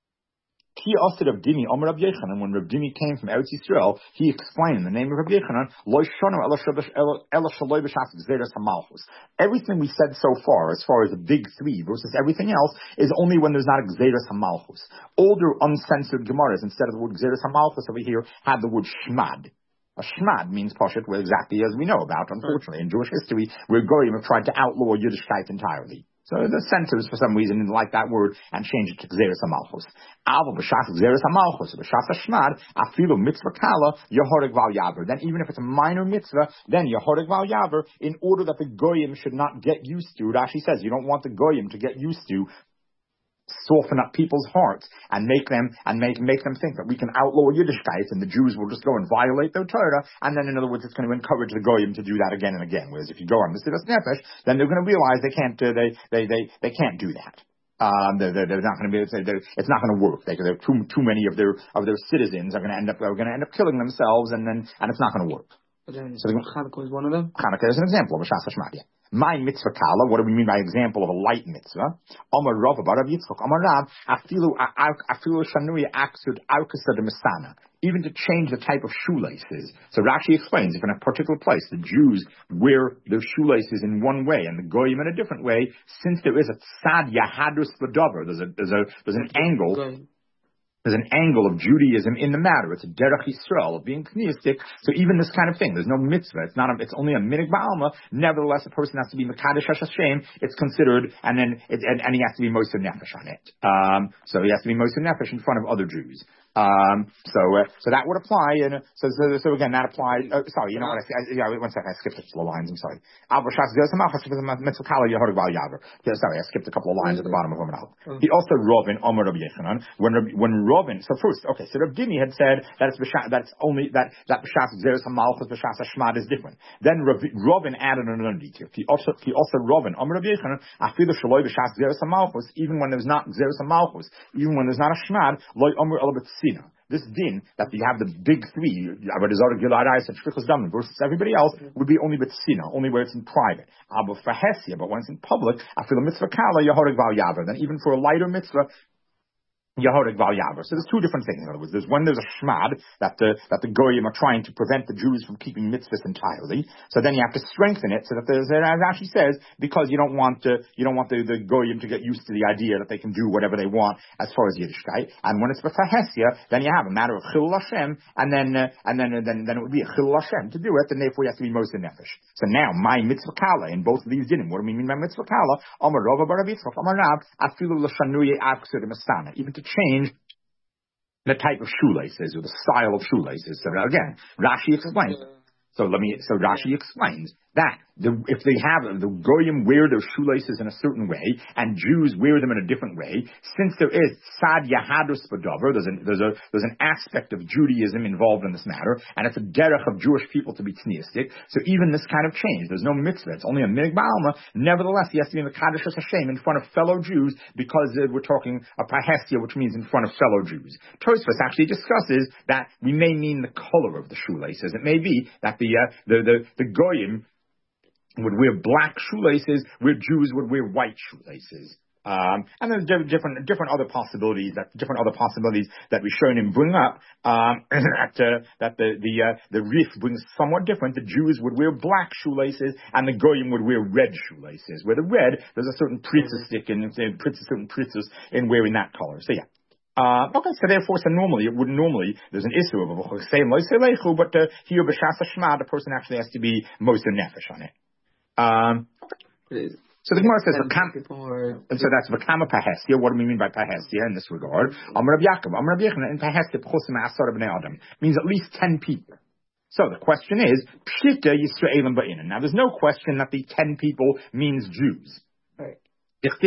Ki asid of Dimi Omer Rabbi Yechanan. When Rabbi Dimi came from Eretz Yisrael, he explained in the name of Rabbi Yechanan, Lo shonu ela shaloi b'shas gzeras hamalchus. Everything we said so far, as far as the big three versus everything else, is only when there's not a gzeras hamalchus. Older uncensored Gemaras, instead of the word gzeras hamalchus over here, had the word shmad. A shmad means poshet, well, exactly as we know about, unfortunately. In Jewish history, where Goyim have tried to outlaw Yiddishkeit entirely. So the censors, for some reason, didn't like that word and changed it to Gzeres HaMalchus. Avo b'shas Gzeres HaMalchus, b'shas HaShmad, afilu mitzvah kala, Yehorig Val Yaver. Then even if it's a minor mitzvah, then Yehorig Val Yaver, in order that the Goyim should not get used to, Rashi says, you don't want the Goyim to get used to soften up people's hearts and make them and make make them think that we can outlaw Yiddishkeit and the Jews will just go and violate their Torah, and then in other words it's going to encourage the Goyim to do that again and again. Whereas if you go on Mesiras Nefesh, then they're going to realize they can't uh, they, they they they can't do that. Um, they're, they're, they're not going to be able to, it's not going to work. They, they're too too many of their of their citizens are going to end up are going to end up killing themselves, and then and it's not going to work. But then so Chanukah is one of them. Chanukah is an example of B'shas HaShmad. Yeah. My mitzvah kala, what do we mean by example of a light mitzvah? Amar Rav, Rav Yitzchok, Amar Rav, afilu afilu shanuya aksud aukasa de misana. Even to change the type of shoelaces. So Rashi explains, if in a particular place the Jews wear their shoelaces in one way and the Goyim in a different way, since there is a tzad yahadus v'davar, there's a there's a there's an angle. Goyim. There's an angle of Judaism in the matter. It's a derech Yisrael of being kniistic. So even this kind of thing, there's no mitzvah. It's not. A, it's only a minig ba'alma. Nevertheless, a person has to be mekadesh Hashem. It's considered, and then it, and, and he has to be moser nefesh on it. Um, so he has to be moser nefesh in front of other Jews. Um, so uh, so that would apply. And so so, so again, that applies. Uh, sorry, you know what? I, I, yeah, one second. I skipped a couple of lines. I'm sorry. Yeah, sorry, I skipped a couple of lines at the bottom of Omer. He also Rovin Omer Rabbi Yechanan when when Rovin. So first, okay, so Rabbi Dimi had said that it's b'shas, that it's only that that b'shas Gzeres HaMalchus b'shas HaShmad is different. Then Rovin added another detail. He also he also Rovin Omer Rabbi Yechanan afilu shaloi b'shas Gzeres HaMalchus, even when there's not Gzeres HaMalchus, even when there's not a Shmad, loy Omer ela b'tzina. This din that you have the big three, Avodah Zarah, Gilad Ayis, and Shfichus Damim versus everybody else would be only b'tzina, only where it's in private. But for Hesia, but when it's in public, afilu mitzvah kala Yehorig Val Yaver. Then even for a lighter mitzvah, Yehorig Val Yaver. So there's two different things. In other words, there's when there's a shmad that the that the goyim are trying to prevent the Jews from keeping mitzvahs entirely. So then you have to strengthen it so that there's, as Rashi says, because you don't want uh, you don't want the, the goyim to get used to the idea that they can do whatever they want as far as Yiddishkeit. And when it's b'fahesia, then you have a matter of chilul Hashem, and then uh, and then uh, then then it would be a chilul Hashem to do it, and therefore you have to be moser nefesh. So now my mitzvah kala in both of these dinim. What do we mean by mitzvah kala? Amar Rava bar Rabbi Yitzchok, Amar Rav, afilu l'shanuye aksud masana, even to change the type of shoelaces or the style of shoelaces. So again, Rashi explains. So let me. So Rashi explains that the, if they have the goyim wear their shoelaces in a certain way and Jews wear them in a different way, since there is tzad yahadus b'davar, there's a there's a there's an aspect of Judaism involved in this matter, and it's a derech of Jewish people to be tzniistic. So even this kind of change, there's no mitzvah; it's only a minig ba'alma. Nevertheless, he has to be in the kaddish Hashem in front of fellow Jews because uh, we're talking a pahesia, which means in front of fellow Jews. Tosfos actually discusses that we may mean the color of the shoelaces. It may be that the uh, the the the goyim would wear black shoelaces, where Jews would wear white shoelaces. Um, and there's different, different other possibilities that, different other possibilities that Rishonim bring up, um, that, uh, that the, the, uh, the Rif brings somewhat different. The Jews would wear black shoelaces and the Goyim would wear red shoelaces. Where the red, there's a certain pritzah stick in, certain pritzahs in wearing that color. So yeah. Uh, okay, so therefore, so normally, it wouldn't normally, there's an issue of a same loiselechu, but, uh, here, b'shas hashma, the person actually has to be moser nefesh on it. Um, okay. So the Gemara says, are... and so that's Vakama Pahestia. What do we mean by Pahestia in this regard? Amar Rabbi Yaakov, Amar Rabbi Yochanan, and Pahestia Pchusim Asar Bnei Adam means at least ten people. So the question is, Pshita Yisraelim Ba'inan. Now there's no question that the ten people means Jews. Right. Because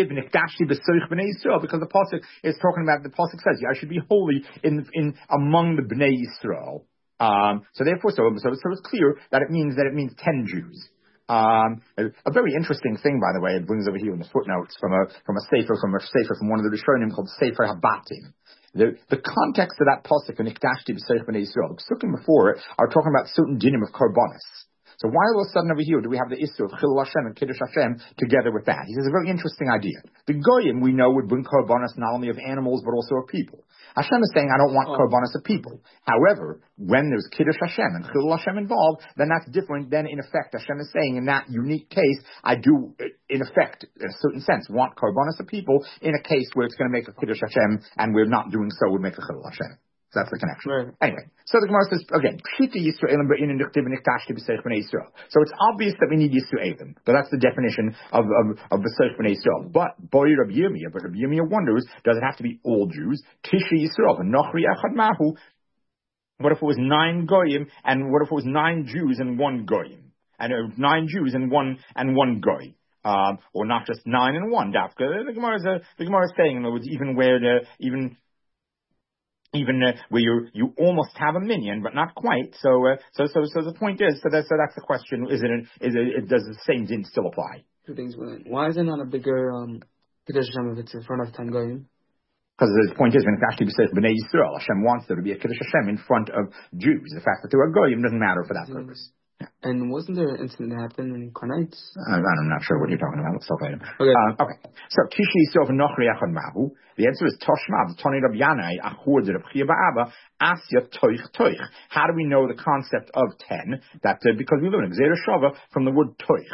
the pasuk is talking about, the pasuk says, I should be holy in in among the Bnei Yisrael. Um, so therefore, so, so so it's clear that it means that it means ten Jews. Um, a, a very interesting thing, by the way, it brings over here in the footnotes from a from a sefer from a sefer from one of the Rishonim called Sefer Habatim. The the context of that pasuk in Ikdashti b'Seich B'nei Yisrael, the psukim before it are talking about certain dinim of karbonis. So why all of a sudden over here do we have the issue of Chilul Hashem and Kiddush Hashem together with that? He says a very interesting idea. The Goyim, we know, would bring korbanos not only of animals but also of people. Hashem is saying, I don't want oh. korbanos of people. However, when there's Kiddush Hashem and Chilul Hashem involved, then that's different. Then in effect, Hashem is saying, in that unique case, I do, in effect, in a certain sense, want korbanos of people in a case where it's going to make a Kiddush Hashem and we're not doing so would make a Chilul Hashem. So that's the connection. Right. Anyway, so the Gemara says, again, Pshita Yisraelim Ba'in Niktiv Niktashti B'Seich B'nei Yisrael. So it's obvious that we need Yisraelim. So that's the definition of, of, of B'Seich B'nei Yisrael. But, Boy Rabbi Yirmiyah, but Rabbi Yirmiyah wonders, does it have to be all Jews? Tisha Yisrael, Nochri Echad Mahu. What if it was nine Goyim, and what if it was nine Jews and one Goyim? And uh, nine Jews and one, and one Goy. Um, or not just nine and one, Dafka. The Gemara is, uh, the Gemara is saying, in other words, even where the, even, Even uh, where you you almost have a minion, but not quite. So uh, so so so the point is, so that's so that's the question. Is it is it does the same din still apply? Two things. Why is it not a bigger um Kiddush Hashem if it's in front of ten Goyim? Because the point is, when it actually says Bnei Yisrael, Hashem wants there to be a Kiddush Hashem in front of Jews. The fact that there are Goyim doesn't matter for that mm-hmm. purpose. Yeah. And wasn't there an incident that happened in Karnites? I'm not sure what you're talking about. Let's talk later. Okay. Um, okay. So, Kishi Yisrael v'nochri echad mahu. The answer is Toshma, Toni Rab Yanai, Achur de Rab Chia Ba'aba, Asya Toich Toich. How do we know the concept of ten? That, uh, because we learn in Gzeira Shava from the word Toich.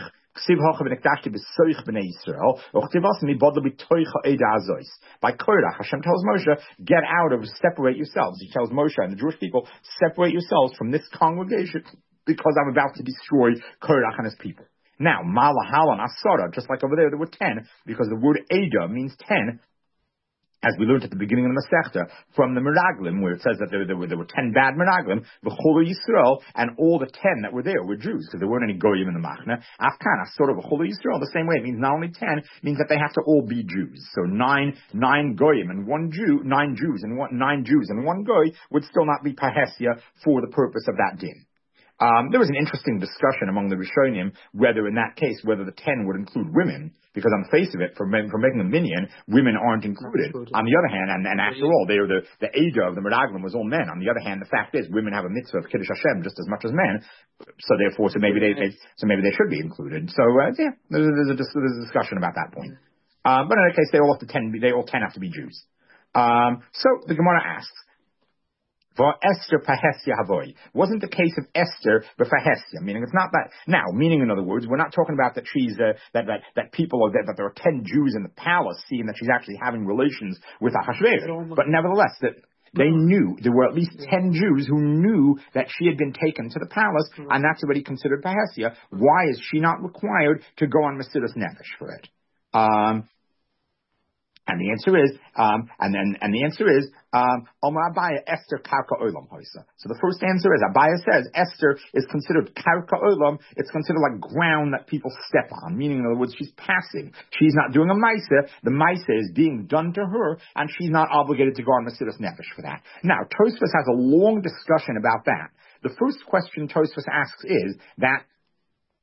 By Korach, Hashem tells Moshe, get out of, separate yourselves. He tells Moshe and the Jewish people, separate yourselves from this congregation because I'm about to destroy Korach and his people. Now, Malahalan Asara, just like over there, there were ten, because the word Ada means ten, as we learned at the beginning of the Masechta, from the Meraglim, where it says that there, there, were, there were ten bad Meraglim, V'cholu Yisrael, and all the ten that were there were Jews, because there weren't any Goyim in the Machna. Afkana, sort of V'cholu Yisrael, the same way, it means not only ten, it means that they have to all be Jews. So nine, nine Goyim and one Jew, nine Jews and one, nine Jews and one Goy would still not be Pahesia for the purpose of that din. Um, there was an interesting discussion among the Rishonim whether, in that case, whether the ten would include women, because on the face of it, for, men, for making a minyan, women aren't included. On the other hand, and, and after all, they are the the Ada of the Meraglim was all men. On the other hand, the fact is, women have a mitzvah of Kiddush Hashem just as much as men, so therefore, so maybe they, they so maybe they should be included. So uh, yeah, there's, there's, a, there's a discussion about that point. Uh, but in any case, they all have to ten. They all ten have to be Jews. Um, so the Gemara asks, for Esther Pahesia Havoy. Wasn't the case of Esther but Pahesia, meaning it's not that now, meaning in other words, we're not talking about that she's uh, that, that that people are that, that there are ten Jews in the palace seeing that she's actually having relations with Ahasuerus. But nevertheless, that they knew there were at least ten Jews who knew that she had been taken to the palace, and that's already considered Pahesia. Why is she not required to go on Mesilas Nefesh for it? Um And the answer is, um, and then, and the answer is, um, Omar Abaya Esther Karka Olam Hoisa. So the first answer is, Abaya says Esther is considered Karka Olam. It's considered like ground that people step on. Meaning, in other words, she's passing. She's not doing a Maisa. The Maisa is being done to her, and she's not obligated to go on Mesilas Nefesh for that. Now, Tosfos has a long discussion about that. The first question Tosfos asks is that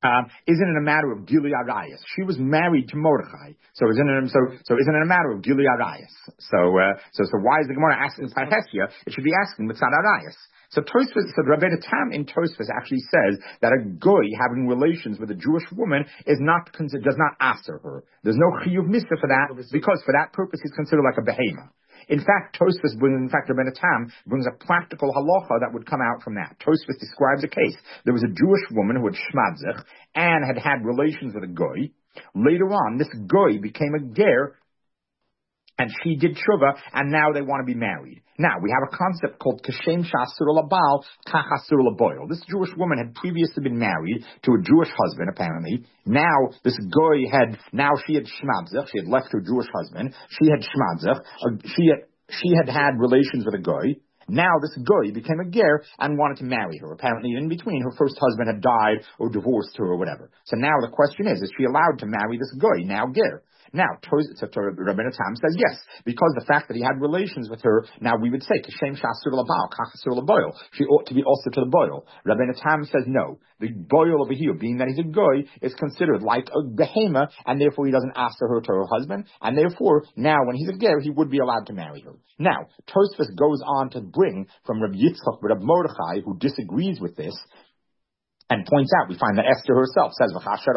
Um, isn't it a matter of Gili Arayas? She was married to Mordechai, so isn't it? So, so isn't it a matter of Gili Arayas? So, uh, so, so why is the Gemara asking Parhesia? It should be asking Mitzad Arayas. So Tosfos, so Rabbeinu Tam in Tosfos actually says that a goy having relations with a Jewish woman is not considered, does not aser her. There's no chiyuv mitzvah for that because for that purpose he's considered like a behemoth. In fact, Tosfos brings, in fact, Rabbeinu Tam brings a practical halacha that would come out from that. Tosfos describes a case. There was a Jewish woman who had shmadzich and had had relations with a goy. Later on, this goy became a ger, and she did tshuva, and now they want to be married. Now, we have a concept called kashem shasur labal, kach asur laboil. This Jewish woman had previously been married to a Jewish husband, apparently. Now, this goy had, now she had shmadzich, she had left her Jewish husband, she had shmadzich, uh, she had, she had had relations with a goy. Now this goy became a ger and wanted to marry her. Apparently, in between, her first husband had died or divorced her or whatever. So now the question is, is she allowed to marry this goy, now ger? Now, Rabbeinu Tam says yes, because the fact that he had relations with her, now we would say, Kashem Shasur Labal, Kachasur Laboil, she ought to be also to the boil. Rabbeinu Tam says no. The boil over here, being that he's a goy, is considered like a behema, and therefore he doesn't ask her to her husband, and therefore, now when he's a ger, he would be allowed to marry her. Now, Tosfos goes on to bring from Rabbi Yitzchak, Rabbi Mordechai, who disagrees with this, and points out, we find that Esther herself says,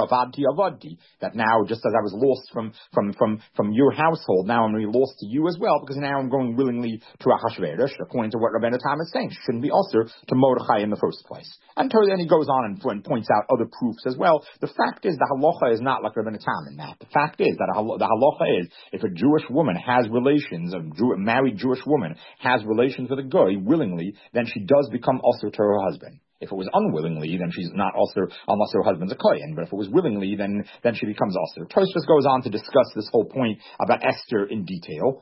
that now, just as I was lost from, from, from, from your household, now I'm really lost to you as well, because now I'm going willingly to Achashverosh, according to what Rabbeinu Tam is saying. She shouldn't be also to Mordechai in the first place. And then he goes on and, and points out other proofs as well. The fact is, the halacha is not like Rabbeinu Tam in that. The fact is that a, the halacha is, if a Jewish woman has relations, a Jew, a married Jewish woman has relations with a goy willingly, then she does become also to her husband. If it was unwillingly, then she's not also, unless her husband's a kohen. But if it was willingly, then then she becomes also. Tosfos goes on to discuss this whole point about Esther in detail.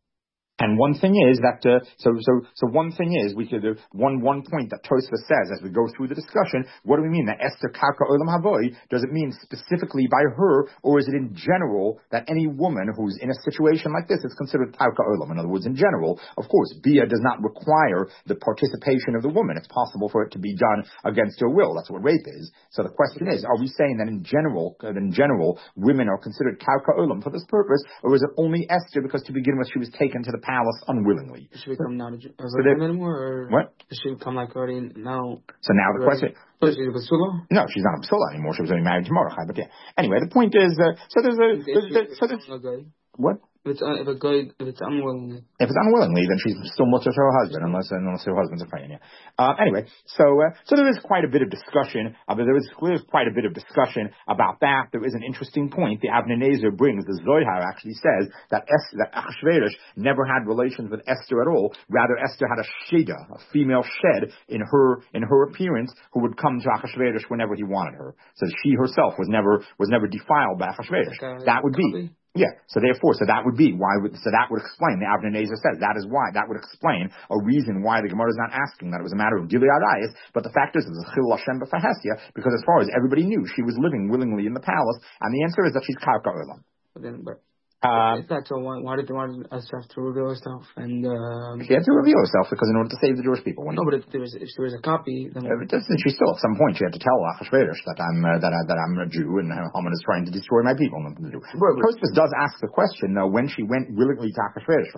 And one thing is that, uh, so, so, so one thing is, we could, uh, one, one point that Tosfos says as we go through the discussion, what do we mean? That Esther Karka Olam Havoy, does it mean specifically by her, or is it in general that any woman who's in a situation like this is considered Karka Olam? In other words, in general, of course, Bia does not require the participation of the woman. It's possible for it to be done against her will. That's what rape is. So the question is, are we saying that in general, uh, in general, women are considered Karka Olam for this purpose, or is it only Esther because to begin with she was taken to the palace unwillingly? Does she become not a, a so virgin anymore? Or what? Does she become like already now? So now the question. So she's a basula? No, she's not a basula anymore. She was only married to Mordechai. But yeah. Anyway, the point is, uh, so there's a. There's, there's, so there's, what? If it's, uh, if, it go, if it's unwillingly. If it's unwillingly, then she's still mutter to her husband, unless unless her husband's a kohen. Yeah. Uh, anyway, so uh, so there is quite a bit of discussion. Uh, there is there is quite a bit of discussion about that. There is an interesting point the Avnei Nezer brings. The Zohar actually says that Es- that Achashverosh never had relations with Esther at all. Rather, Esther had a sheda, a female shed in her in her appearance, who would come to Achashverosh whenever he wanted her. So she herself was never was never defiled by Achashverosh. Like that would be. Copy? Yeah, so therefore, so that would be why, would, so that would explain, the Avnei Nezer says, that is why, that would explain a reason why the Gemara is not asking that it was a matter of Gilui Arayis, but the fact is, it was a Chil Hashem B'Fahesia, because as far as everybody knew, she was living willingly in the palace, and the answer is that she's Karka Olam. But then, but Um, Is that so? Why, why did why did Esther have to reveal herself? And um, she had to reveal herself because in order to save the Jewish people. When no, but if there was if there was a copy, then uh, she still at some point she had to tell Achashverosh that I'm uh, that I, that I'm a Jew and Haman is trying to destroy my people. Nothing to do. Tosfos does ask the question though, when she went willingly to Achashverosh,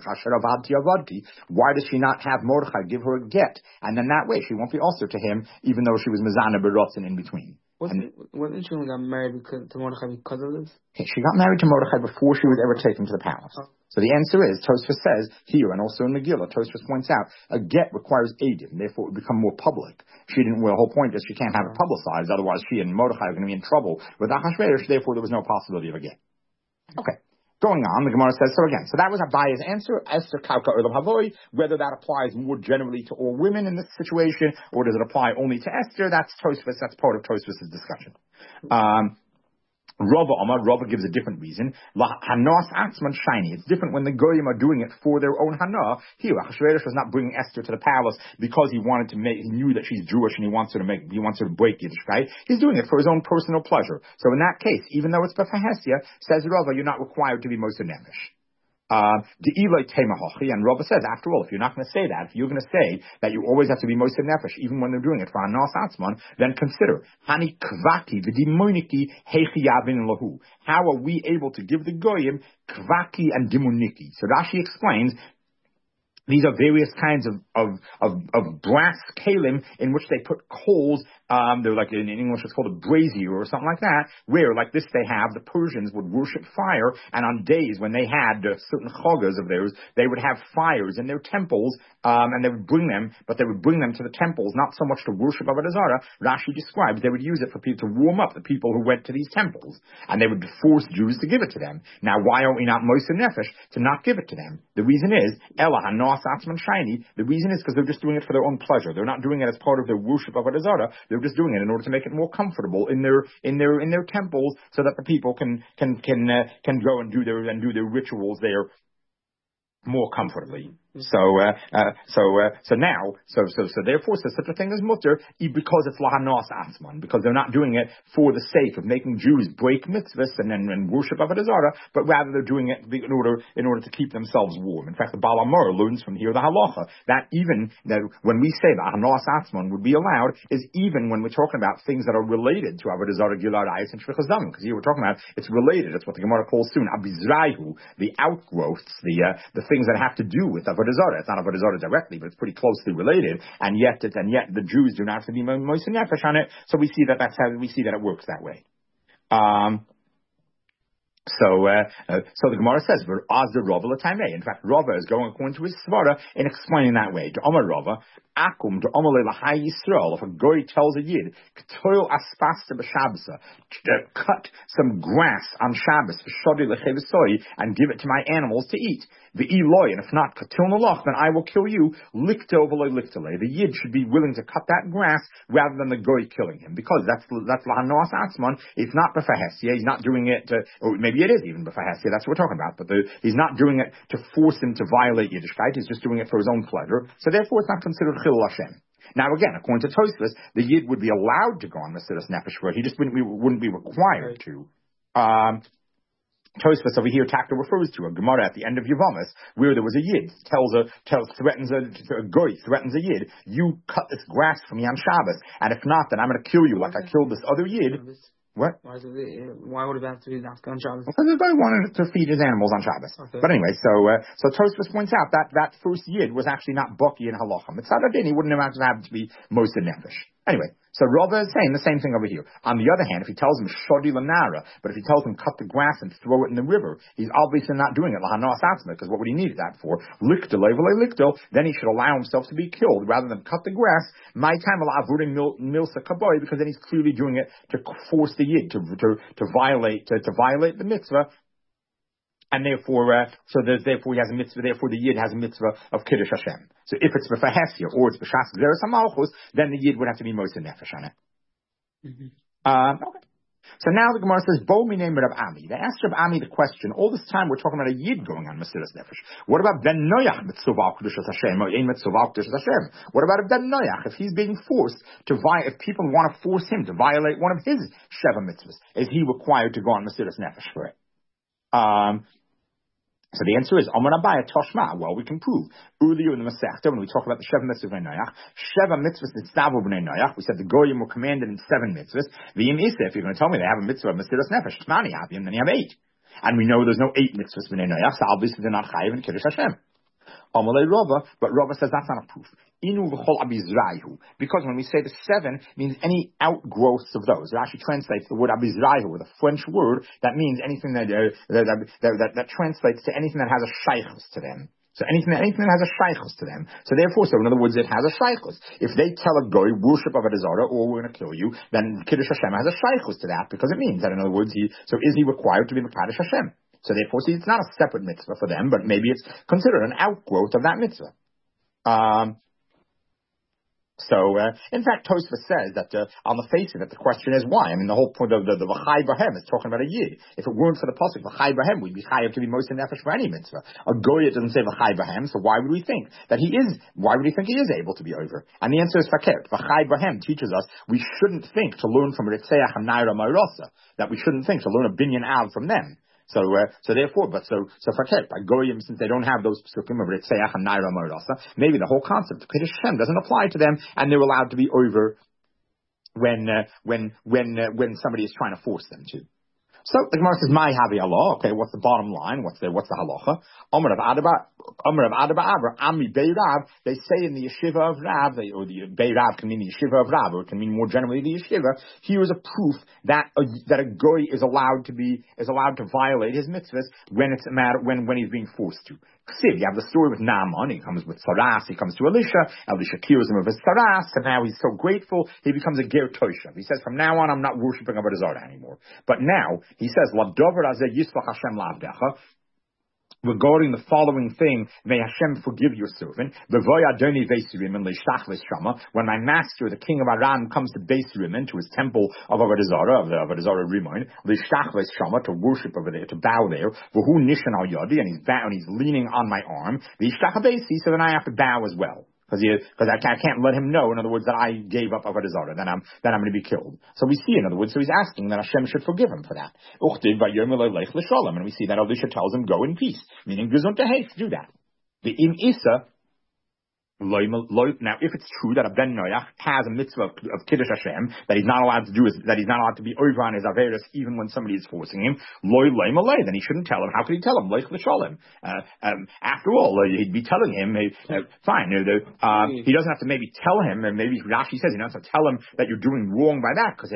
why does she not have Mordechai give her a get, and then that way she won't be also to him, even though she was Mizana Berotzen in between. Wasn't, wasn't she only got married because, to Mordechai because of this? She got married to Mordechai before she was ever taken to the palace. Oh. So the answer is, Tosfos says here, and also in Megillah, Tosfos points out, a get requires Eidim, therefore it would become more public. She didn't, well, the whole point is she can't have it publicized, otherwise she and Mordechai are going to be in trouble with Achashverosh, therefore there was no possibility of a get. Okay. Going on, the Gemara says, so again, so that was Abaya's answer, Esther Kauka Olam Havoi, whether that applies more generally to all women in this situation, or does it apply only to Esther, that's Tosfos, that's part of Tosfos' discussion. Um, Rava Omar, Rava gives a different reason. Hanas Atzman Shiny. It's different when the Goyim are doing it for their own Hana. Here, Achashverosh was not bringing Esther to the palace because he wanted to make, he knew that she's Jewish and he wants her to make, he wants her to break Yiddishkeit. He's doing it for his own personal pleasure. So in that case, even though it's B'Fahesia, says Rava, you're not required to be Moser Nefesh. Uh, the Eloi Temahochi, and Rava says, after all, if you're not going to say that, if you're going to say that you always have to be Moser Nefesh, even when they're doing it for Anas Atzman, then consider, Hani Kvaki, V'dimoniki, Hechi Yavin Lahu. How are we able to give the Goyim Kvaki and Dimoniki? So Rashi explains, these are various kinds of, of, of, of brass kalim in which they put coals. Um, they're like, in, in English it's called a brazier or something like that, where like this they have, the Persians would worship fire, and on days when they had uh, certain chagas of theirs, they would have fires in their temples, um, and they would bring them, but they would bring them to the temples, not so much to worship Avodah Zarah. Rashi describes they would use it for people to warm up the people who went to these temples, and they would force Jews to give it to them. Now, why are we not Moser Nefesh to not give it to them? The reason is, Ela Hanas Atzman Shiny, the reason is because they're just doing it for their own pleasure. They're not doing it as part of their worship of Avodah Zarah. They're just doing it in order to make it more comfortable in their in their in their temples, so that the people can can can uh, can go and do their and do their rituals there more comfortably. So, uh, uh, so, uh, so now, so, so, so therefore, so such a thing as mutter, because it's lahanas atzman, because they're not doing it for the sake of making Jews break mitzvahs and and, and worship Avodah Zarah, but rather they're doing it in order, in order to keep themselves warm. In fact, the Baal HaMaor learns from here the halacha, that even, that when we say that lahanas atzman would be allowed, is even when we're talking about things that are related to Avodah Zarah, Gilad Ayis, and Shvichas Damim, because here we're talking about, it's related, it's what the Gemara calls soon, abizrayu, the outgrowths, the, uh, the things that have to do with Avodah Zarah. It's not Avodah Zarah directly, but it's pretty closely related, and yet, it, and yet the Jews do not have to be Moser Nefesh on it. So we see that that's how we see that it works that way. Um, So, uh, uh, so the Gemara says, "As the Rava l'taimei." In fact, Rava is going according to his svara in explaining that way. To Amar Rava, akum to Amar le'lachai Yisrael. If a goy tells a yid, "K'toil aspasta b'Shabbos," cut some grass on Shabbos for shodi lechevisoi and give it to my animals to eat. The Eloi, and if not, katil nalach, then I will kill you. Likto v'loy liktale. The yid should be willing to cut that grass rather than the goy killing him, because that's that's lahanos atzman. It's not b'fahesia. He's not doing it. To, or maybe it is even b'fahesia. That's what we're talking about. But the, he's not doing it to force him to violate Yiddishkeit. He's just doing it for his own pleasure. So therefore, it's not considered chilul Hashem. Now again, according to Tosfos, the yid would be allowed to go on Mesiras Nefesh for it. He just wouldn't be, wouldn't be required to. Um, Tosfos over here, Takta refers to a Gemara at the end of Yevamos, where there was a yid, tells a, tells, threatens a, a goy, threatens a yid, you cut this grass for me on Shabbos, and if not, then I'm going to kill you like I killed this other yid. What? Why, is it, why would it have to be on Shabbos? Because the guy wanted to feed his animals on Shabbos. Okay. But anyway, so uh, so Tosfos points out that that first yid was actually not Baki in Halacha. Mitzad Adin, he wouldn't have had to be Moser Nefesh. Anyway, so Rava is saying the same thing over here. On the other hand, if he tells him Shodi Lanara, but if he tells him cut the grass and throw it in the river, he's obviously not doing it Lahanos Atzma, because what would he need that for? Likto, likto, then he should allow himself to be killed rather than cut the grass. My time avurim milsa kaboy, because then he's clearly doing it to force the yid to to, to violate to, to violate the mitzvah. And therefore, uh, so there's, therefore he has a mitzvah, therefore the yid has a mitzvah of Kiddush Hashem. So if it's b'fahesia or it's b'shas gzeres hamalchus, then the yid would have to be Moser Nefesh on it. Mm-hmm. Um, okay. So now the Gemara says, Bo minei Rav Ami. They asked Rav Ami the question, all this time we're talking about a yid going on Mesiras Nefesh. What about Ben Noach mitzuval Kedushas Hashem, or ein mitzuval Kedushas Hashem? What about Ben Noach, if he's being forced to violate, if people want to force him to violate one of his Sheva mitzvahs, is he required to go on Mesiras Nefesh for it? Um, So the answer is, Amar Abaye Toshma. Well, we can prove. Earlier in the Masechta, when we talk about the Sheva mitzvahs of Noach, Sheva mitzvahs Nitzdavu b'nei Noach, we said the Goyim were commanded in seven mitzvahs. V'im Iseh, if you're going to tell me they have a mitzvah of Mesiras Nefesh, Tmani Havim, then you have eight. And we know there's no eight mitzvahs b'nei Noach, so obviously they're not chayiv in Kiddush Hashem. Amalei Rava, but Rava says that's not a proof. Inu v'chol abizrayu, because when we say the seven, it means any outgrowths of those. It actually translates the word abizrayu with a French word that means anything that, uh, that, that, that, that translates to anything that has a shaykhus to them. So anything, anything that has a shaykhus to them. So therefore, so in other words, it has a shaykhus. If they tell a goy, worship Avodah Zarah, or we're going to kill you, then Kiddush Hashem has a shaykhus to that, because it means that, in other words, he, so is he required to be Mekadosh Hashem? So therefore, see, it's not a separate mitzvah for them, but maybe it's considered an outgrowth of that mitzvah. Um, so, uh, in fact, Tosfos says that, uh, on the face of it, the question is why. I mean, the whole point of the, the V'chai Bahem is talking about a yid. If it weren't for the pasuk V'chai Bahem, we'd be chayav to be Moser Nefesh for any mitzvah. A goy, it doesn't say V'chai Bahem, so why would we think that he is, why would we think he is able to be over? And the answer is fakert. V'chai Bahem teaches us we shouldn't think to learn from Ritzeach and Naira Mairosa, that we shouldn't think to learn a binyan av from them. So, uh, so therefore, but so, so forget by goyim, since they don't have those psukim of Ritzeach and Naira Morasa, maybe the whole concept of Kiddush Hashem doesn't apply to them, and they're allowed to be over when, uh, when, when, uh, when somebody is trying to force them to. So the Gemara says, "My havi Allah." Okay, what's the bottom line? What's the what's the halacha? Omer of Adaba, Omer of Adaba Abra, Ami Bei Rav. They say in the yeshiva of Rav, they, or the Bei Rav can mean the yeshiva of Rav, or it can mean more generally the yeshiva. Here is a proof that a, that a goy is allowed to be is allowed to violate his mitzvahs when it's a matter when when he's being forced to. See, you have the story with Naaman. He comes with saras. He comes to Elisha. Elisha cures him of his saras, and now he's so grateful he becomes a ger toshav. He says, "From now on, I'm not worshiping Avodah Zarah anymore." But now he says, "L'dover azeh yisvach Hashem la'avdecha." Regarding the following thing, may Hashem forgive your servant. When my master, the king of Aram, comes to Beis Rimmon, to his temple of Avodah Zarah, of the Avodah Zarah Rimmon, to worship over there, to bow there, and he's bow, and he's leaning on my arm. So then I have to bow as well. Because I, I can't let him know, in other words, that I gave up Avodah Zarah, then I'm, then I'm going to be killed. So we see, in other words, so he's asking that Hashem should forgive him for that. And we see that Elisha tells him, go in peace, meaning do that. The Im Isa, now, if it's true that a Ben Noach has a mitzvah of, of Kiddush Hashem that he's not allowed to do, is, that he's not allowed to be over on his Averis even when somebody is forcing him, loy loy malay, then he shouldn't tell him. How could he tell him? Loich l'sholem. Uh, um, after all, uh, he'd be telling him, uh, fine, uh, the, uh, he doesn't have to maybe tell him, and maybe Rashi says he doesn't have to tell him that you're doing wrong by that, because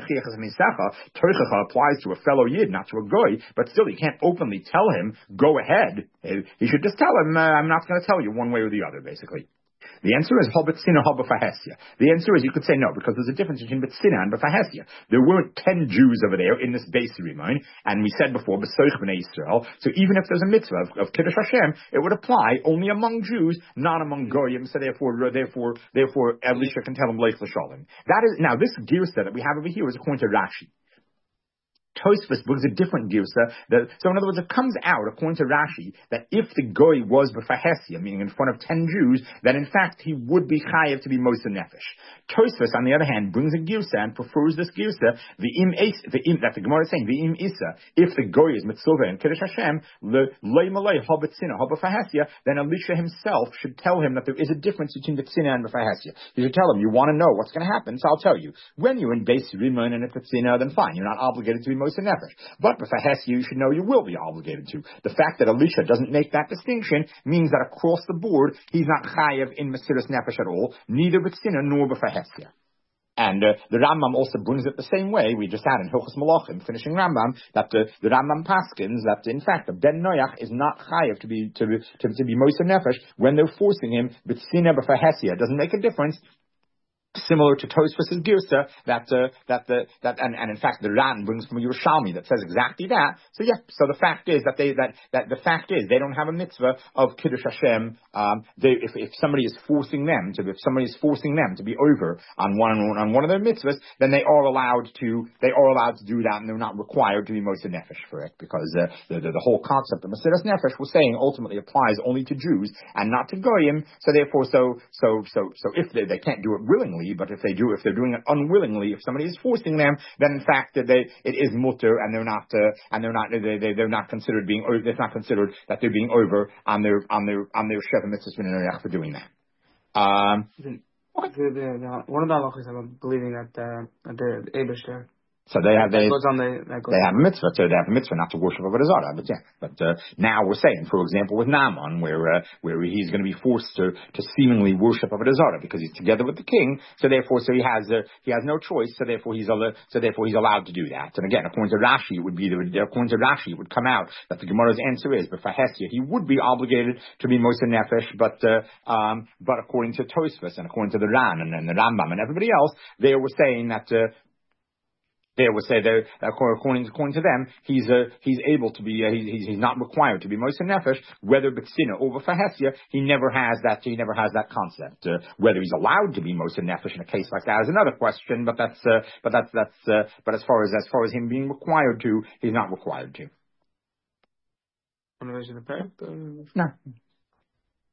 applies to a fellow Yid, not to a goy, but still he can't openly tell him, go ahead. He should just tell him, uh, I'm not going to tell you one way or the other, basically. The answer is Hobetzina Hobefahesia. The answer is you could say no, because there's a difference between Betzina and Befahesia. There weren't ten Jews over there in this base Rimon, and we said before, Besoich B'nai Yisrael. So even if there's a mitzvah of, of Kiddush Hashem, it would apply only among Jews, not among Goyim. So therefore, therefore, therefore, Elisha can tell him Leich L'Sholem. That is, now this girsa that we have over here is according to Rashi. Tosfos brings a different girsa. So in other words, it comes out, according to Rashi, that if the goy was b'fahesia, meaning in front of ten Jews, that in fact he would be chayev to be moser nefesh. Tosfos, on the other hand, brings a girsa and prefers this girsa, the im the im that the Gemara is saying, the im isa, if the goy is mitzvah and kiddush Hashem, the lei malei habetzina habefahesia, then Elisha himself should tell him that there is a difference between the tzina and befahesia. He should tell him, you want to know what's going to happen, so I'll tell you. When you're in base rimon and if it's tzina, then fine, you're not obligated to be moser nefesh. But befahesia, you should know you will be obligated to. The fact that Elisha doesn't make that distinction means that across the board, he's not chayev in mesiras nefesh at all, neither b'tzina nor b'fahesia. And uh, the Rambam also brings it the same way. We just had in Hilchos Malachim, finishing Rambam, that uh, the Rambam paskins that in fact the Ben Noach is not chayev to be to to, to be moser nefesh when they're forcing him b'tzina b'fahesia. It doesn't make a difference. Similar to Tosfos' girsa, that uh, that the that and, and in fact the Ran brings from Yerushalmi that says exactly that. So yeah, so the fact is that they that that the fact is they don't have a mitzvah of Kiddush Hashem. Um, they, if if somebody is forcing them to if somebody is forcing them to be over on one on one of their mitzvahs, then they are allowed to they are allowed to do that, and they're not required to be moser nefesh for it, because uh, the, the the whole concept of mesiras nefesh we're saying ultimately applies only to Jews and not to goyim. So therefore, so so so so if they they can't do it willingly. But if they do, if they're doing it unwillingly, if somebody is forcing them, then in fact that they it is mutter, and they're not, uh, and they're not, they, they they're not considered being, it's not considered that they're being over on their on their on their sheva mitzvahs for doing that. Um, okay. the, the, the, one of the halachas about believing that uh, that the Eibush there. So they have they, goes on the, that goes they on. have a mitzvah, so they have a mitzvah not to worship Avodah Zarah. But yeah, but uh, now we're saying, for example, with Naaman, where uh, where he's going to be forced to, to seemingly worship Avodah Zarah because he's together with the king. So therefore, so he has uh, he has no choice. So therefore, he's al- so therefore he's allowed to do that. And again, according to Rashi, it would be the, according to Rashi, it would come out that the Gemara's answer is, but for Hesia, he would be obligated to be moser nefesh. But uh, um, but according to Tosfos and according to the Ran and, and the Rambam and everybody else, they were saying that. Uh, They would say that according, according to them, he's uh, he's able to be uh, he's he's not required to be moser nefesh, whether b'tzina or b'fahesia. He never has that he never has that concept. Uh, whether he's allowed to be moser nefesh in a case like that is another question. But that's uh, but that's that's uh, but as far as as far as him being required to, he's not required to. Want to the parent? No.